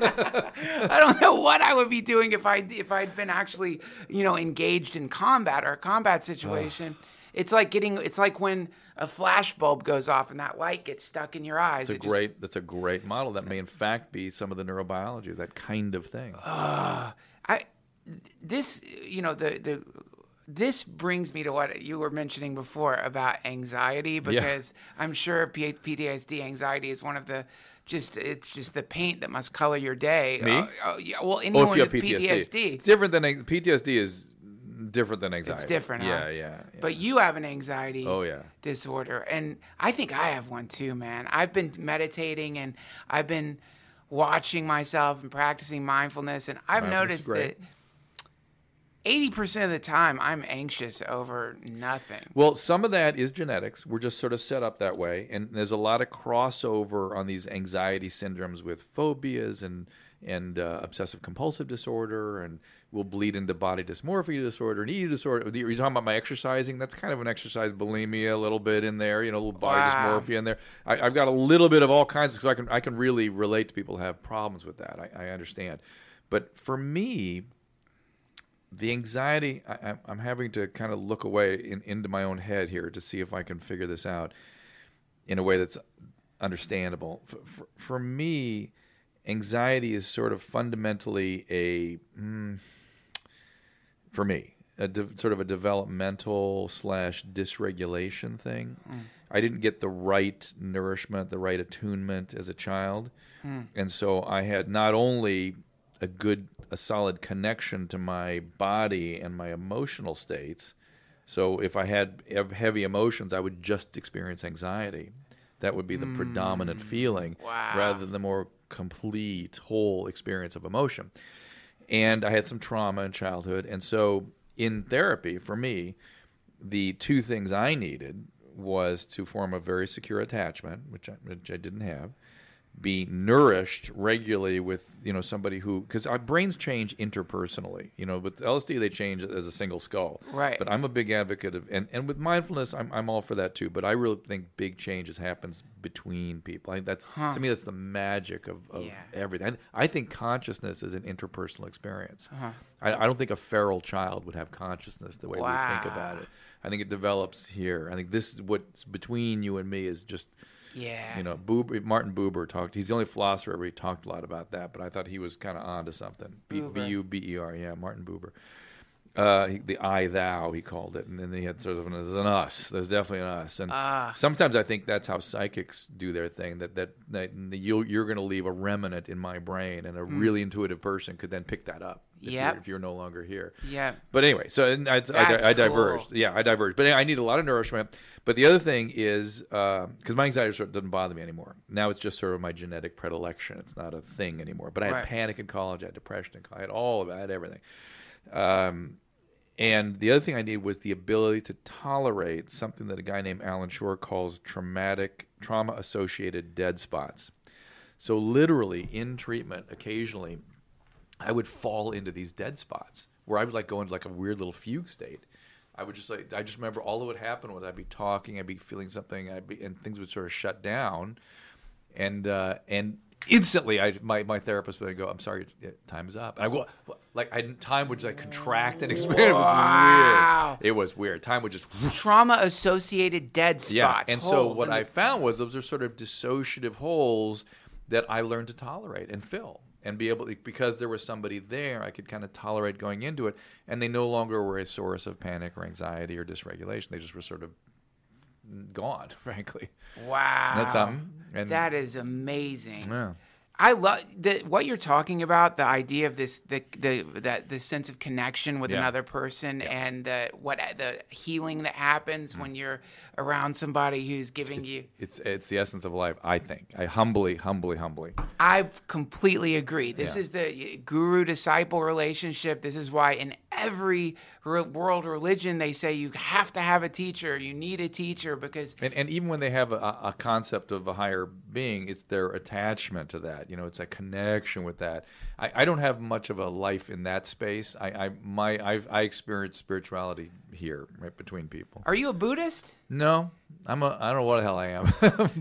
I don't know what I would be doing if I'd been actually, engaged in combat or a combat situation. It's like when a flash bulb goes off and that light gets stuck in your eyes. That's a great model. That may in fact be some of the neurobiology of that kind of thing. This brings me to what you were mentioning before about anxiety, because I'm sure PTSD anxiety is one of the it's just the paint that must color your day. Me? Anyone if you have with PTSD. It's different than PTSD is different than anxiety. It's different, huh? Yeah. But you have an anxiety Oh, disorder, and I think I have one too, man. I've been meditating and I've been watching myself and practicing mindfulness, and I've noticed that 80% of the time I'm anxious over nothing. Well, some of that is genetics. We're just sort of set up that way, and there's a lot of crossover on these anxiety syndromes with phobias and obsessive compulsive disorder, and will bleed into body dysmorphia disorder and eating disorder. You're talking about my exercising. That's kind of an exercise bulimia, a little bit in there, a little body dysmorphia in there. I've got a little bit of all kinds, so I can really relate to people who have problems with that. I understand, but for me, the anxiety, I'm having to kind of look away into my own head here to see if I can figure this out in a way that's understandable. For me, anxiety is sort of fundamentally sort of a developmental / dysregulation thing. I didn't get the right nourishment, the right attunement as a child. And so I had not only a solid connection to my body and my emotional states. So if I had heavy emotions, I would just experience anxiety. That would be the predominant feeling, Wow. rather than the more complete, whole experience of emotion. And I had some trauma in childhood, and so in therapy, for me, the two things I needed was to form a very secure attachment, which I didn't have, be nourished regularly with somebody who, because our brains change interpersonally. With LSD they change as a single skull. Right. But I'm a big advocate of, and with mindfulness I'm all for that too. But I really think big changes happens between people. To me that's the magic of everything. I think consciousness is an interpersonal experience. I don't think a feral child would have consciousness the way we think about it. I think it develops here. I think this is what's between you and me is just. Yeah. Martin Buber talked. He's the only philosopher where he talked a lot about that, but I thought he was kind of on to something. Buber, yeah, Martin Buber. The I thou, he called it, and then he had sort of there's an us. There's definitely an us, and sometimes I think that's how psychics do their thing. That you're going to leave a remnant in my brain, and a really intuitive person could then pick that up. If you're no longer here. Yeah. But anyway, so I diverged. Cool. Yeah, I diverged. But anyway, I need a lot of nourishment. But the other thing is, because my anxiety sort of doesn't bother me anymore. Now it's just sort of my genetic predilection. It's not a thing anymore. But I had panic in college. I had depression in college. I had all of it. I had everything. And the other thing I needed was the ability to tolerate something that a guy named Alan Shore calls trauma-associated dead spots. So literally, in treatment, occasionally, I would fall into these dead spots where I would go into a weird little fugue state. I just remember all that would happen was I'd be talking, I'd be feeling something, and things would sort of shut down, and instantly my therapist would go, "I'm sorry, time is up." And I go, time would just contract and expand. Wow. It was weird. Time would just trauma-associated dead spots. Yeah, and so what I found was those are sort of dissociative holes that I learned to tolerate and fill. And be able to, because there was somebody there, I could kind of tolerate going into it, and they no longer were a source of panic or anxiety or dysregulation. They just were sort of gone, frankly. Wow, That's something. And that is amazing. Yeah. I love what you're talking about. The idea of this, the sense of connection with another person, and the healing that happens when you're around somebody who's giving you. It's the essence of life. I think. I humbly. I completely agree. This is the guru-disciple relationship. This is why in every world religion they say you have to have a teacher. You need a teacher because. And even when they have a concept of a higher being, it's their attachment to that. It's a connection with that. I don't have much of a life in that space. I experience spirituality here, right between people. Are you a Buddhist? No, I don't know what the hell I am,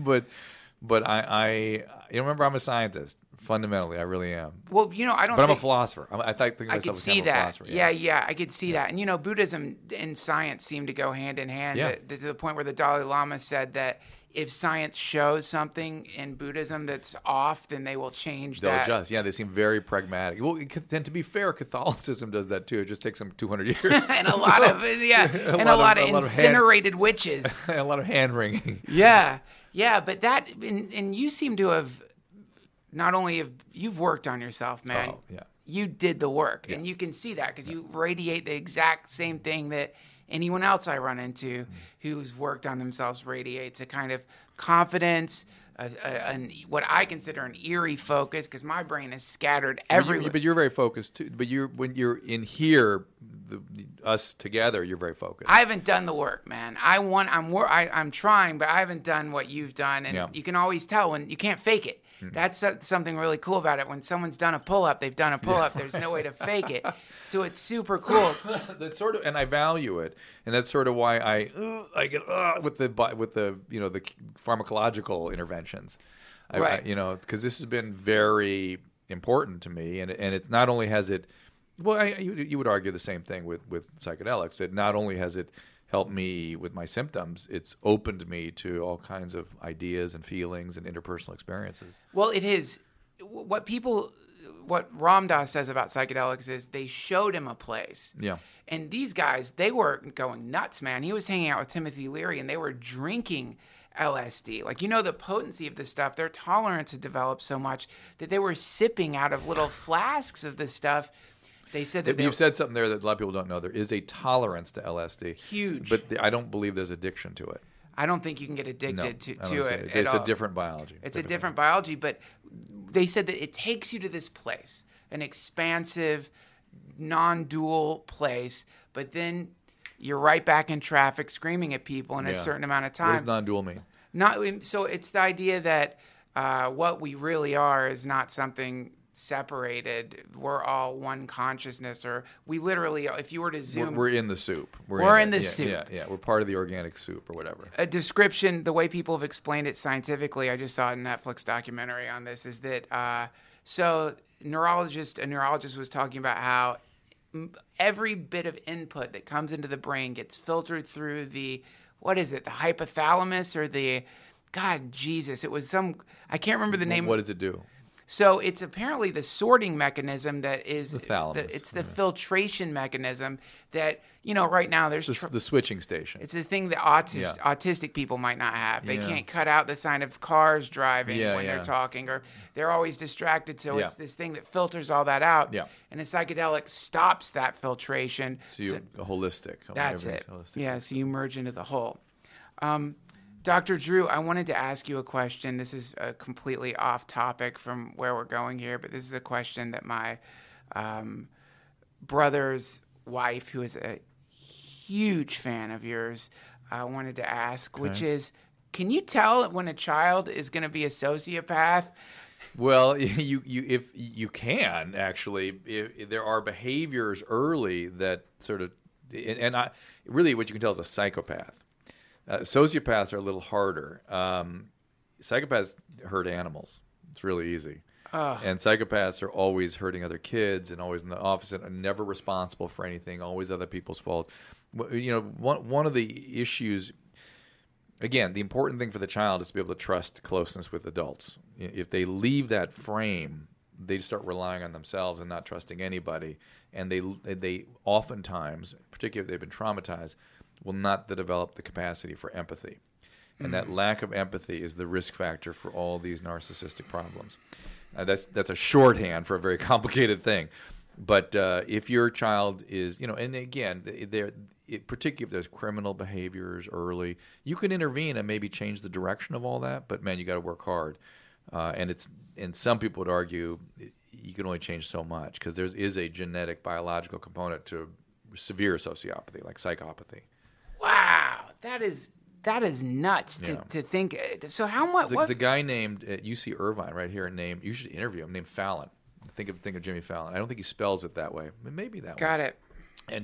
but I remember I'm a scientist. Fundamentally, I really am. Well, I don't. But I'm a philosopher. I think of myself could as see kind of a that. philosopher. Yeah, I could see that. And Buddhism and science seem to go hand in hand. Yeah. To the point where the Dalai Lama said that if science shows something in Buddhism that's off, then they will change They'll that. adjust. Yeah, they seem very pragmatic. Well, and to be fair, Catholicism does that too. It just takes them 200 years. And a lot of incinerated witches. And a lot of hand wringing. Yeah, but that and you seem to have not only you've worked on yourself, man. Oh, yeah. You did the work, and you can see that because you radiate the exact same thing that anyone else I run into who's worked on themselves radiates, a kind of confidence, what I consider an eerie focus, because my brain is scattered everywhere. But you're very focused too. But when you're in here, us together, you're very focused. I haven't done the work, man. I'm trying, but I haven't done what you've done, and you can always tell when you can't fake it. That's something really cool about it. When someone's done a pull-up, they've done a pull-up. There's no way to fake it. So it's super cool. That's sort of, and I value it, and that's sort of why I get with the the pharmacological interventions, right? Because this has been very important to me, and it's not only has it. Well, you would argue the same thing with psychedelics. That not only has it helped me with my symptoms, it's opened me to all kinds of ideas and feelings and interpersonal experiences. Well, it is. What Ram Dass says about psychedelics is they showed him a place. Yeah. And these guys, they were going nuts, man. He was hanging out with Timothy Leary, and they were drinking LSD. The potency of this stuff, their tolerance had developed so much that they were sipping out of little flasks of this stuff. They said that you've said something there that a lot of people don't know. There is a tolerance to LSD. Huge. But I don't believe there's addiction to it. I don't think you can get addicted to it. It's a different biology. It's a different biology, but they said that it takes you to this place, an expansive, non-dual place, but then you're right back in traffic screaming at people in a certain amount of time. What does non-dual mean? So it's the idea that what we really are is not something separated. We're all one consciousness, or we literally, if you were to zoom, we're in the soup. We're in the soup. Yeah. We're part of the organic soup or whatever. A description, the way people have explained it scientifically, I just saw a Netflix documentary on this, is that so a neurologist was talking about how every bit of input that comes into the brain gets filtered through the hypothalamus, or it was I can't remember the name. What does it do? So it's apparently the sorting mechanism that is the thalamus. It's the filtration mechanism that, right now there's the switching station. It's a thing that autistic people might not have. They can't cut out the sign of cars driving when they're talking, or they're always distracted. So it's this thing that filters all that out. Yeah. And a psychedelic stops that filtration. So you're holistic. That's it. Holistic. Yeah. So you merge into the whole. Dr. Drew, I wanted to ask you a question. This is completely off topic from where we're going here, but this is a question that my brother's wife, who is a huge fan of yours, wanted to ask, which is, can you tell when a child is going to be a sociopath? Well, if you can actually, if there are behaviors early that sort of, really what you can tell is a psychopath. Sociopaths are a little harder. Psychopaths hurt animals. It's really easy. And psychopaths are always hurting other kids and always in the office and never responsible for anything, always other people's fault. One of the issues, again, the important thing for the child is to be able to trust closeness with adults. If they leave that frame, they start relying on themselves and not trusting anybody. And they oftentimes, particularly if they've been traumatized, will not develop the capacity for empathy. And that lack of empathy is the risk factor for all these narcissistic problems. That's a shorthand for a very complicated thing. But if your child is, and again, particularly if there's criminal behaviors early, you can intervene and maybe change the direction of all that. But man, you got to work hard. And some people would argue you can only change so much because there is a genetic biological component to severe sociopathy, like psychopathy. Wow, that is nuts to think. So how much? There's a guy named at UC Irvine right here. You should interview him. Named Fallon. Think of Jimmy Fallon. I don't think he spells it that way. Maybe that way. Got it. And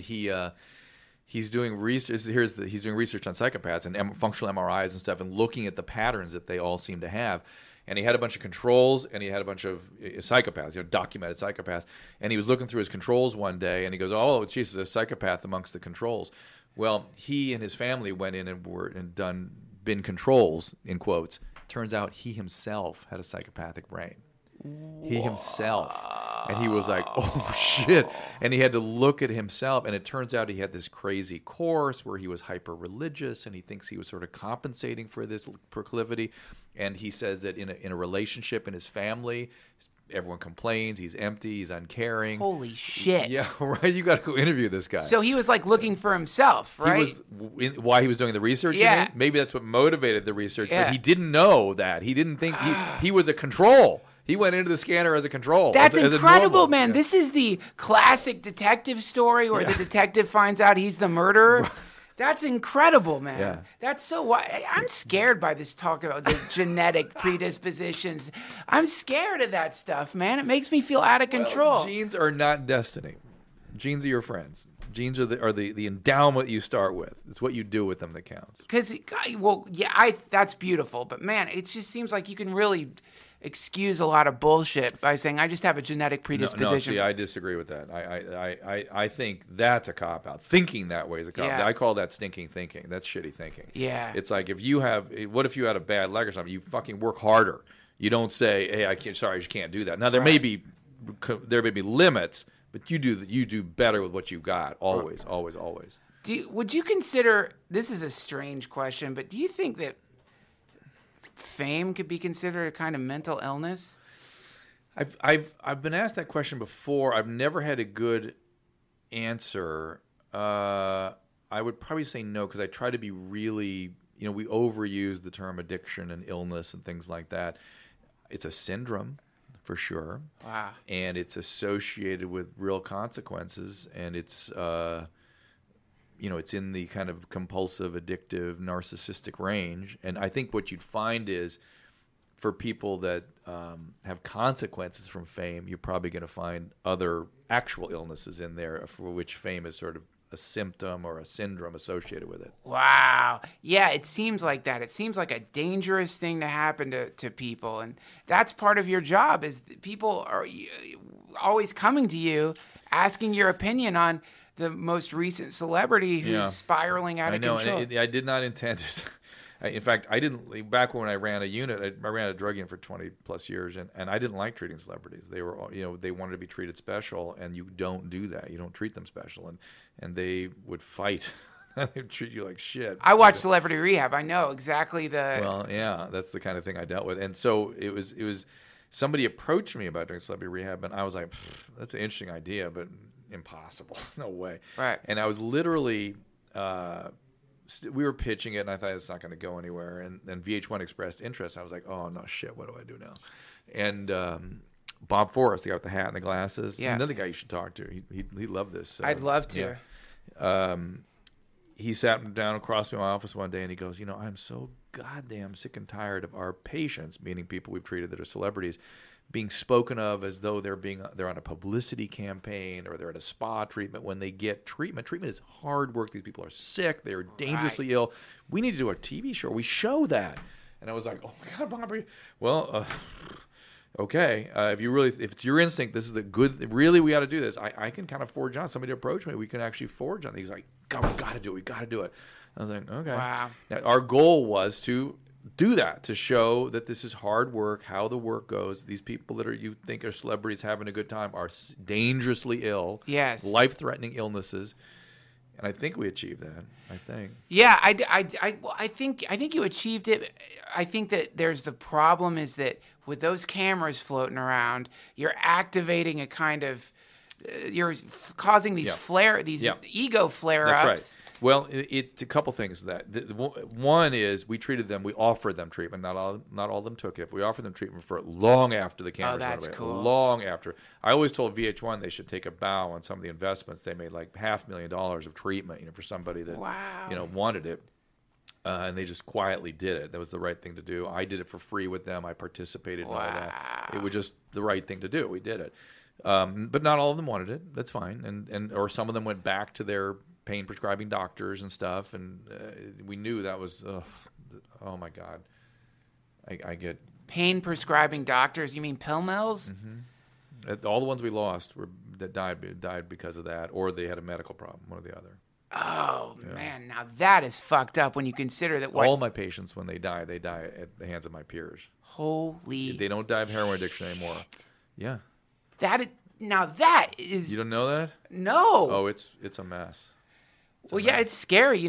he's doing research. He's doing research on psychopaths and functional MRIs and stuff, and looking at the patterns that they all seem to have. And he had a bunch of controls, and he had a bunch of psychopaths, documented psychopaths. And he was looking through his controls one day, and he goes, "Oh, Jesus, there's a psychopath amongst the controls." Well, he and his family went in and been controls, in quotes. Turns out he himself had a psychopathic brain. Whoa. He himself. And he was like, oh, shit. And he had to look at himself. And it turns out he had this crazy course where he was hyper-religious, and he thinks he was sort of compensating for this proclivity. And he says that in a relationship in his family, everyone complains. He's empty. He's uncaring. Holy shit. Yeah, right. You got to go interview this guy. So he was like looking for himself, right? Why he was doing the research? Yeah. Maybe that's what motivated the research. Yeah. But he didn't know that. He didn't think he was a control. He went into the scanner as a control. That's incredible, man. Yeah. This is the classic detective story where the detective finds out he's the murderer. That's incredible, man. Yeah. That's so. I'm scared by this talk about the genetic predispositions. I'm scared of that stuff, man. It makes me feel out of control. Well, genes are not destiny. Genes are your friends. Genes are the endowment you start with. It's what you do with them that counts. That's beautiful. But man, it just seems like you can really excuse a lot of bullshit by saying I just have a genetic predisposition. No, see, I disagree with that. I think that's a cop-out. Thinking that way is a cop-out. I call that stinking thinking. That's shitty thinking. Yeah. It's like what if you had a bad leg or something? You fucking work harder. You don't say, hey, I just can't do that. Now, there may be limits, but you do better with what you got. Always, always, always. Would you consider, this is a strange question, but do you think that fame could be considered a kind of mental illness? I've been asked that question before. I've never had a good answer. I would probably say no, because I try to be really we overuse the term addiction and illness and things like that. It's a syndrome, for sure. Wow. And it's associated with real consequences, and it's it's in the kind of compulsive, addictive, narcissistic range. And I think what you'd find is, for people that have consequences from fame, you're probably going to find other actual illnesses in there for which fame is sort of a symptom or a syndrome associated with it. Wow. Yeah, it seems like that. It seems like a dangerous thing to happen to people. And that's part of your job, is people are always coming to you, asking your opinion on the most recent celebrity who's spiraling out of control. And I did not intend it. In fact, I didn't. Back when I ran a unit, I ran a drug unit for 20 plus years, and I didn't like treating celebrities. They were, they wanted to be treated special, and you don't do that. You don't treat them special, and they would fight. They would treat you like shit. I watched Celebrity Rehab. I know exactly the. Well, yeah, that's the kind of thing I dealt with, and so it was. Somebody approached me about doing Celebrity Rehab, and I was like, "That's an interesting idea, but impossible. No way." Right. And I was literally. We were pitching it, and I thought it's not going to go anywhere. And then VH1 expressed interest. I was like, "Oh no, shit! What do I do now?" And Bob Forrest, the guy with the hat and the glasses, another guy you should talk to. He loved this. I'd love to. Yeah. He sat down across from my office one day, and he goes, "I'm so goddamn sick and tired of our patients, meaning people we've treated that are celebrities, being spoken of as though they're on a publicity campaign or they're at a spa treatment when they get treatment. Treatment is hard work. These people are sick. They are dangerously ill. We need to do a TV show. We show that." And I was like, "Oh my God, Bobby." Well, okay. If it's your instinct, this is the good. Really, we got to do this. I can kind of forge on. Somebody approached me. We can actually forge on. He's like, "God, we got to do it. We got to do it." I was like, "Okay." Wow. Now, our goal was to do that, to show that this is hard work, how the work goes. These people that you think are celebrities having a good time are dangerously ill, life-threatening illnesses, and I think we achieved that. I think. Yeah, I think you achieved it. I think that there's the problem is that with those cameras floating around, you're activating a kind of you're causing these ego flare-ups. That's right. Well, it's a couple things to that. One is we treated them. We offered them treatment. Not all of them took it. But we offered them treatment for long after the cameras went away. That's cool. Long after. I always told VH1 they should take a bow on some of the investments they made, like $500,000 of treatment, for somebody that wanted it. And they just quietly did it. That was the right thing to do. I did it for free with them. I participated in all that. It was just the right thing to do. We did it. But not all of them wanted it. That's fine. Or some of them went back to their pain prescribing doctors and stuff. And we knew that was, oh my God. I get pain prescribing doctors. You mean pill mills? Mm-hmm. All the ones we lost that died because of that, or they had a medical problem, one or the other. Oh man, now that is fucked up when you consider that. All my patients, when they die at the hands of my peers. Holy! They don't die of heroin addiction anymore. Yeah. That is. You don't know that? No. Oh, it's a mess. It's scary.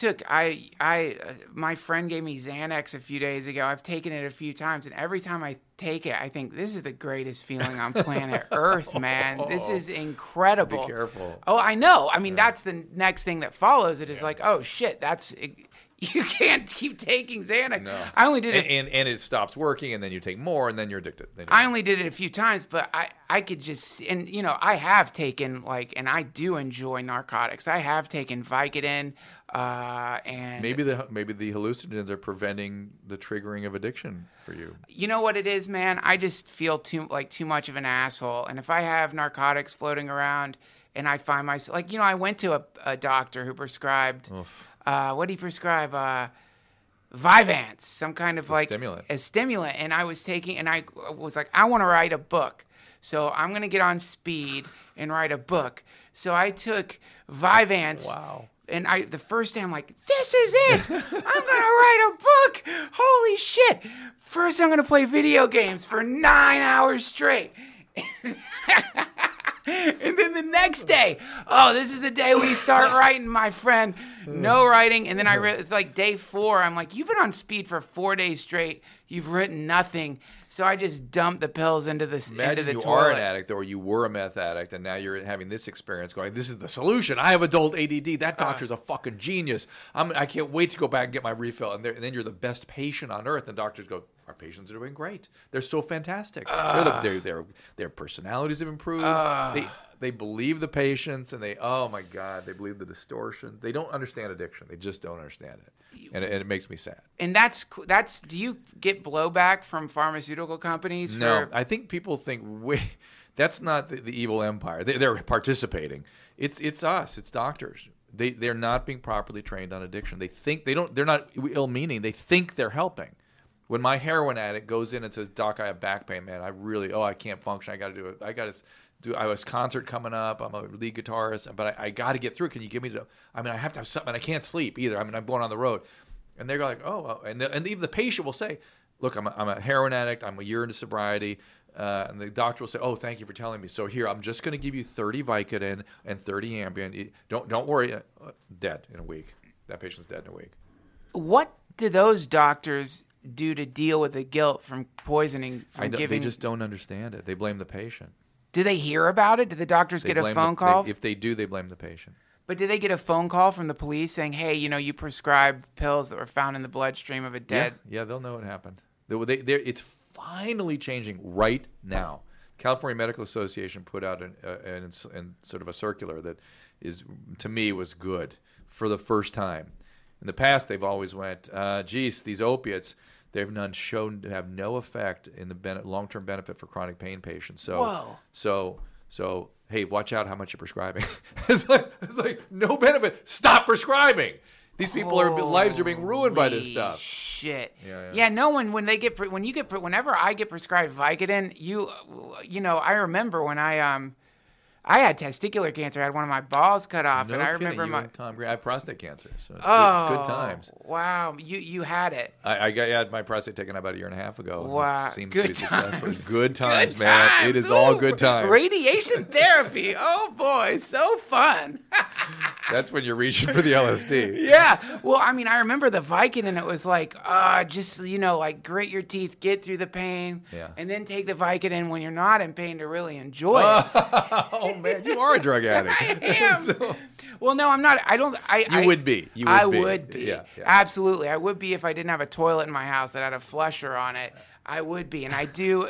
My friend gave me Xanax a few days ago. I've taken it a few times, and every time I take it, I think this is the greatest feeling on planet Earth, man. This is incredible. Be careful. Oh, I know. I mean, that's the next thing that follows it is like, oh shit, you can't keep taking Xanax. No. I only did it, and it stops working, and then you take more, and then you're addicted. I only did it a few times, but I could just, and I have taken and I do enjoy narcotics. I have taken Vicodin, and maybe the hallucinogens are preventing the triggering of addiction for you. You know what it is, man? I just feel too much of an asshole, and if I have narcotics floating around, and I find myself I went to a doctor who prescribed. Oof. What did he prescribe? Vyvanse, some kind of a stimulant. And I was taking, and I was like, I want to write a book. So I'm going to get on speed and write a book. So I took Vyvanse. Wow. And the first day I'm like, this is it. I'm going to write a book. Holy shit. First I'm going to play video games for 9 hours straight. And then the next day, this is the day we start writing, my friend. no writing. And then it's like day 4. I'm like, you've been on speed for 4 days straight. You've written nothing. So I just dumped the pills into the Imagine you toilet. are an addict, or you were a meth addict, and now you're having this experience going, this is the solution. I have adult ADD. That doctor's a fucking genius. I can't wait to go back and get my refill. And then you're the best patient on earth. And doctors go, our patients are doing great. They're so fantastic. Their personalities have improved. They believe the patients, and oh my God, they believe the distortion. They don't understand addiction. They just don't understand it, and it makes me sad. And that's. Do you get blowback from pharmaceutical companies? No, I think people think that's not the evil empire. They're participating. It's us. It's doctors. They're not being properly trained on addiction. They're not ill-meaning. They think they're helping. When my heroin addict goes in and says, "Doc, I have back pain, man. I can't function. I got to do it. I have a concert coming up. I'm a lead guitarist, but I got to get through. Can you give me I have to have something. I can't sleep either. I'm going on the road." And they're like, "Oh," and even the patient will say, "Look, I'm a heroin addict. I'm a year into sobriety." And the doctor will say, "Oh, thank you for telling me. So here, I'm just going to give you 30 Vicodin and 30 Ambien. Don't worry." Dead in a week. That patient's dead in a week. What do those doctors do to deal with the guilt from poisoning? They just don't understand it. They blame the patient. Do they hear about it? Do the doctors get a phone call? If they do, they blame the patient. But do they get a phone call from the police saying, "Hey, you prescribed pills that were found in the bloodstream of a dead"? Yeah, they'll know what happened. It's finally changing right now. California Medical Association put out an sort of a circular that to me was good for the first time. In the past, they've always went, these opiates, they've shown to have no effect in the long-term benefit for chronic pain patients. So hey, watch out how much you're prescribing. It's like no benefit. Stop prescribing. These people lives are being ruined by this stuff. Shit. Yeah. No one whenever I get prescribed Vicodin, I remember when I had testicular cancer. I had one of my balls cut off, and I remember and Tom Green. I have prostate cancer, so it's good times. Wow, you had it. I had my prostate taken about a year and a half ago. Wow, good times. Good times, man. It is all good times. Radiation therapy. Oh boy, so fun. That's when you're reaching for the LSD. Yeah. Well, I remember the Vicodin, and it was like, just grit your teeth, get through the pain, and then take the Vicodin when you're not in pain to really enjoy it. Oh man, you are a drug addict. I am. Well, no, I'm not. You would be. I would be. Yeah. Absolutely. I would be if I didn't have a toilet in my house that had a flusher on it. I would be, and I do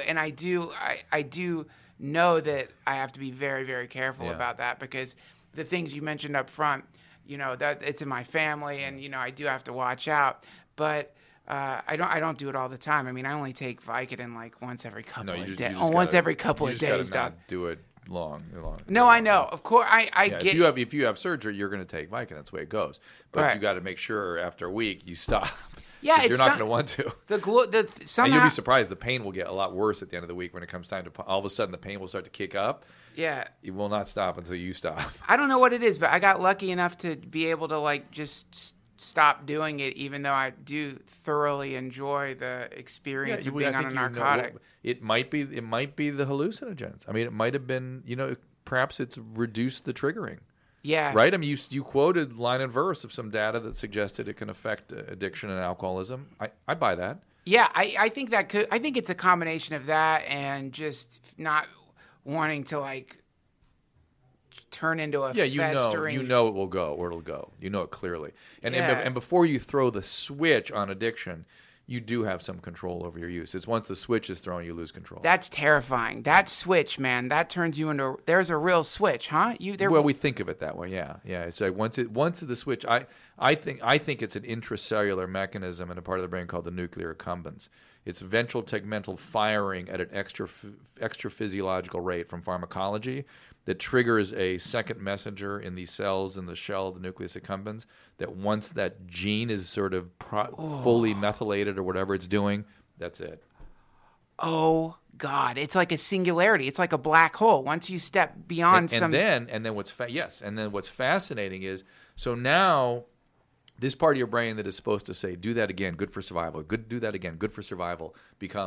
know that I have to be very, very careful about that, because the things you mentioned up front, that it's in my family, and I do have to watch out. But I don't do it all the time. I only take Vicodin like once every couple of days. Once every couple of days. Not do it long. No, I know. Of course, I get. If you have surgery, you're going to take Vicodin. That's the way it goes. But you got to make sure after a week you stop. Yeah, you're not going to want to. And you'll be surprised. The pain will get a lot worse at the end of the week when it comes time to. All of a sudden, the pain will start to kick up. Yeah, it will not stop until you stop. I don't know what it is, but I got lucky enough to be able to just stop doing it, even though I do thoroughly enjoy the experience of being on a narcotic. It might be the hallucinogens. It might have been, perhaps it's reduced the triggering. Yeah. Right? You quoted line and verse of some data that suggested it can affect addiction and alcoholism. I buy that. Yeah, I think that could. I think it's a combination of that and just not wanting to turn into a festering. You know it will go where it'll go. You know it clearly. And before you throw the switch on addiction, you do have some control over your use. It's once the switch is thrown, you lose control. That's terrifying. That switch, man, that turns you into. There's a real switch, huh? Well, we think of it that way. Yeah. It's like once the switch. I think it's an intracellular mechanism in a part of the brain called the nuclear accumbens. It's ventral tegmental firing at an extra physiological rate from pharmacology that triggers a second messenger in these cells in the shell of the nucleus accumbens, that once that gene is sort of fully methylated or whatever it's doing, that's it. Oh God, it's like a singularity. It's like a black hole. Once you step beyond and then what's fascinating is, so now this part of your brain that is supposed to say, do that again, good for survival, do that again, good for survival, becomes,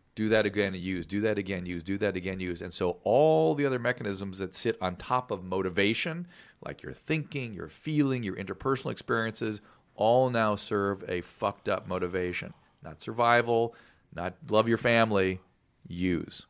Do that again, use. Do that again, use. Do that again, use. And so all the other mechanisms that sit on top of motivation, like your thinking, your feeling, your interpersonal experiences, all now serve a fucked up motivation. Not survival, not love your family, use.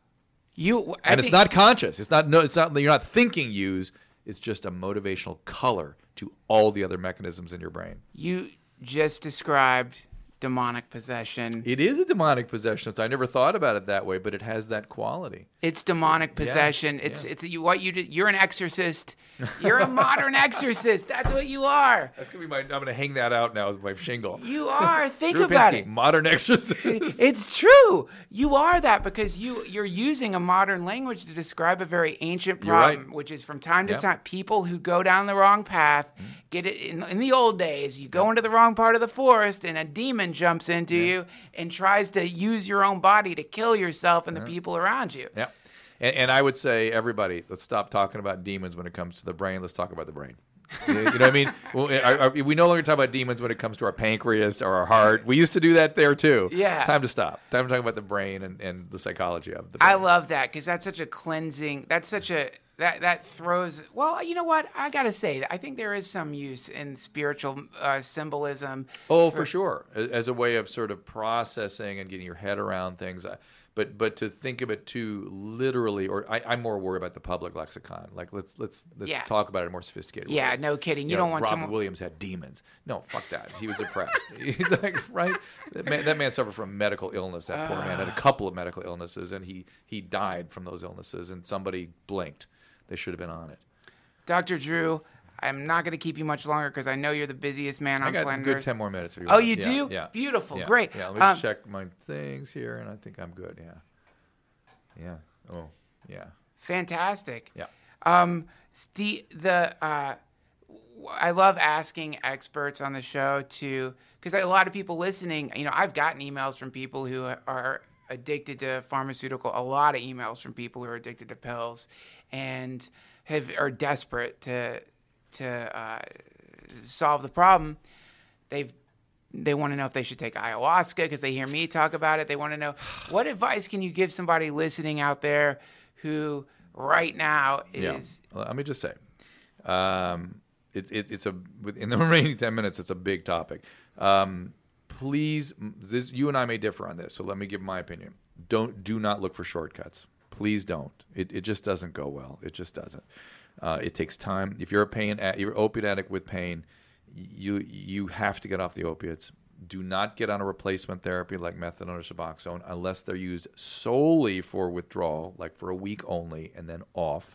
It's not conscious. It's not. You're not thinking use. It's just a motivational color to all the other mechanisms in your brain. You just described demonic possession. It is a demonic possession. So I never thought about it that way, but it has that quality. It's demonic possession. Yeah, It's what you did. You're an exorcist. You're a modern exorcist. That's what you are. That's gonna be I'm gonna hang that out now as my shingle. You are. Think Drew about Pinsky, it. Modern exorcist. It's true. You are that because you're using a modern language to describe a very ancient problem, right. which is from time to time people who go down the wrong path get it. In the old days, you go into the wrong part of the forest and a demon jumps into you and tries to use your own body to kill yourself and the people around you. Yeah. And I would say, everybody, let's stop talking about demons when it comes to the brain. Let's talk about the brain. You know what I mean? We no longer talk about demons when it comes to our pancreas or our heart. We used to do that there too. Yeah. It's time to stop. Time to talk about the brain and the psychology of the brain. I love that because that's such a cleansing. That's such a that throws. Well, you know what? I gotta say, I think there is some use in spiritual symbolism. Oh, for sure, as a way of sort of processing and getting your head around things. But to think of it too literally, or I'm more worried about the public lexicon. Like let's talk about it in a more sophisticated way. Yeah, no kidding. You don't want Robin someone. Williams had demons. No, fuck that. He was depressed. He's like, right? That man suffered from medical illness. That poor man had a couple of medical illnesses, and he died from those illnesses. And somebody blinked. They should have been on it. Dr. Drew, I'm not going to keep you much longer because I know you're the busiest man on planet Earth. I got a good 10 more minutes. If you want. want. You do? Yeah. Beautiful. Yeah. Great. Yeah, let me just check my things here, and I think I'm good. Yeah. Yeah. Oh, yeah. Fantastic. Yeah. I love asking experts on the show because a lot of people listening, I've gotten emails from people who are addicted to a lot of emails from people who are addicted to pills and are desperate to solve the problem. They want to know if they should take ayahuasca because they hear me talk about it. They want to know, what advice can you give somebody listening out there who right now is... Yeah. Let me just say, it's in the remaining 10 minutes, it's a big topic. Please, you and I may differ on this, so let me give my opinion. Do not look for shortcuts. Please don't. It just doesn't go well. It just doesn't. It takes time. If you're you're an opiate addict with pain, you have to get off the opiates. Do not get on a replacement therapy like methadone or Suboxone unless they're used solely for withdrawal, like for a week only, and then off.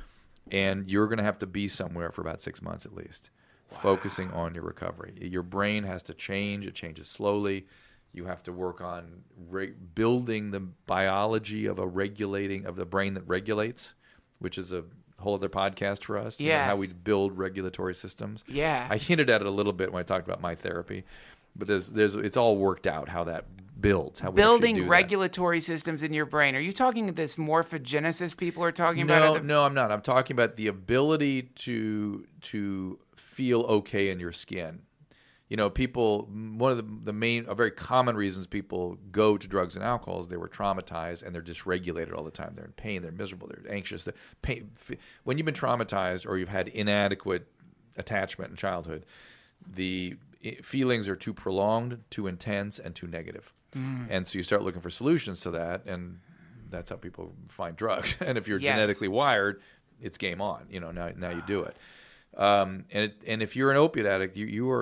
And you're going to have to be somewhere for about 6 months at least, focusing on your recovery. Your brain has to change. It changes slowly. You have to work on building the biology of the brain that regulates, which is a whole other podcast for us. Yes. How we build regulatory systems. Yeah. I hinted at it a little bit when I talked about my therapy, but it's all worked out how that builds. How building regulatory systems in your brain. Are you talking this morphogenesis people are talking about? No, I'm not. I'm talking about the ability to feel okay in your skin. People, one of a very common reasons people go to drugs and alcohol is they were traumatized and they're dysregulated all the time. They're in pain, they're miserable, they're anxious. When you've been traumatized or you've had inadequate attachment in childhood, the feelings are too prolonged, too intense, and too negative. And so you start looking for solutions to that, and that's how people find drugs. And if you're genetically wired, it's game on. Now you do it. And if you're an opiate addict,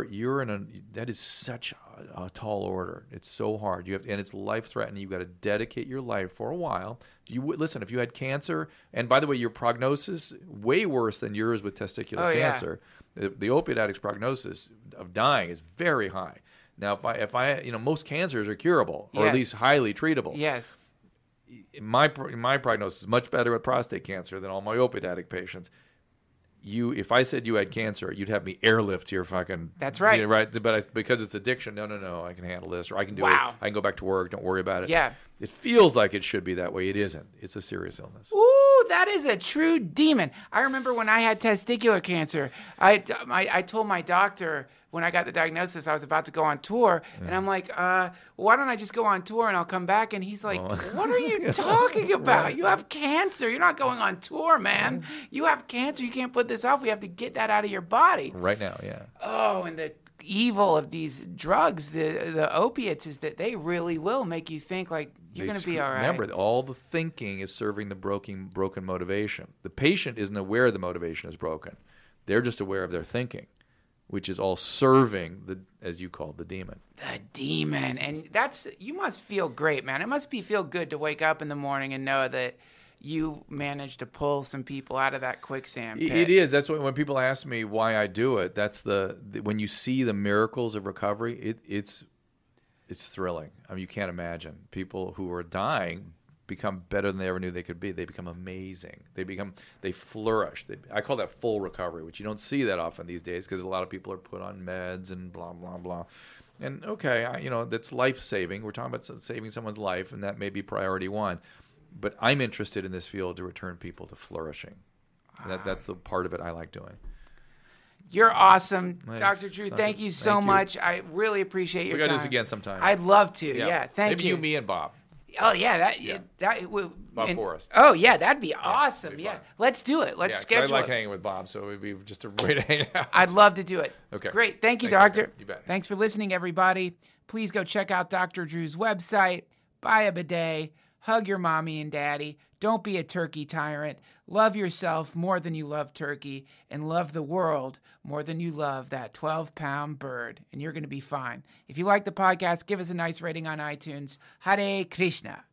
that is such a tall order. It's so hard. And it's life threatening. You've got to dedicate your life for a while. Listen, if you had cancer, and by the way, your prognosis way worse than yours with testicular cancer. The opiate addict's prognosis of dying is very high. Now, if I most cancers are curable or at least highly treatable. Yes. My prognosis is much better with prostate cancer than all my opiate addict patients. If I said you had cancer, you'd have me airlift to your fucking... That's right. Right, but because it's addiction, no, I can handle this, or I can do it. I can go back to work. Don't worry about it. Yeah. It feels like it should be that way. It isn't. It's a serious illness. Ooh, that is a true demon. I remember when I had testicular cancer, I told my doctor when I got the diagnosis, I was about to go on tour, and I'm like, why don't I just go on tour and I'll come back? And he's like, what are you talking about? Right. You have cancer. You're not going on tour, man. Right. You have cancer. You can't put this off. We have to get that out of your body. Right now, yeah. Oh, and the evil of these drugs, the opiates, is that they really will make you think like you're going to be all right. Remember, all the thinking is serving the broken motivation. The patient isn't aware the motivation is broken. They're just aware of their thinking, which is all serving the, as you call it, the demon. The demon. And you must feel great, man. It must feel good to wake up in the morning and know that you managed to pull some people out of that quicksand pit. It is. That's when people ask me why I do it. That's when you see the miracles of recovery, it's thrilling. I mean, you can't imagine. People who are dying become better than they ever knew they could be. They become amazing. They flourish. I call that full recovery, which you don't see that often these days because a lot of people are put on meds and blah, blah, blah. And okay, that's life-saving. We're talking about saving someone's life, and that may be priority one. But I'm interested in this field to return people to flourishing. That's the part of it I like doing. You're awesome, Dr. Drew. Thank you so much. I really appreciate your time. We got to do this again sometime. I'd love to. Yeah, thank you. Maybe you, me, and Bob. Oh, yeah. Bob Forrest. Oh, yeah, that'd be awesome. Yeah, let's do it. Let's schedule it. I like hanging with Bob, so it would be just a way to hang out. I'd love to do it. Okay. Great. Thank you, Doctor. You bet. Thanks for listening, everybody. Please go check out Dr. Drew's website, buy a bidet, hug your mommy and daddy, don't be a turkey tyrant, love yourself more than you love turkey, and love the world more than you love that 12-pound bird, and you're going to be fine. If you like the podcast, give us a nice rating on iTunes. Hare Krishna.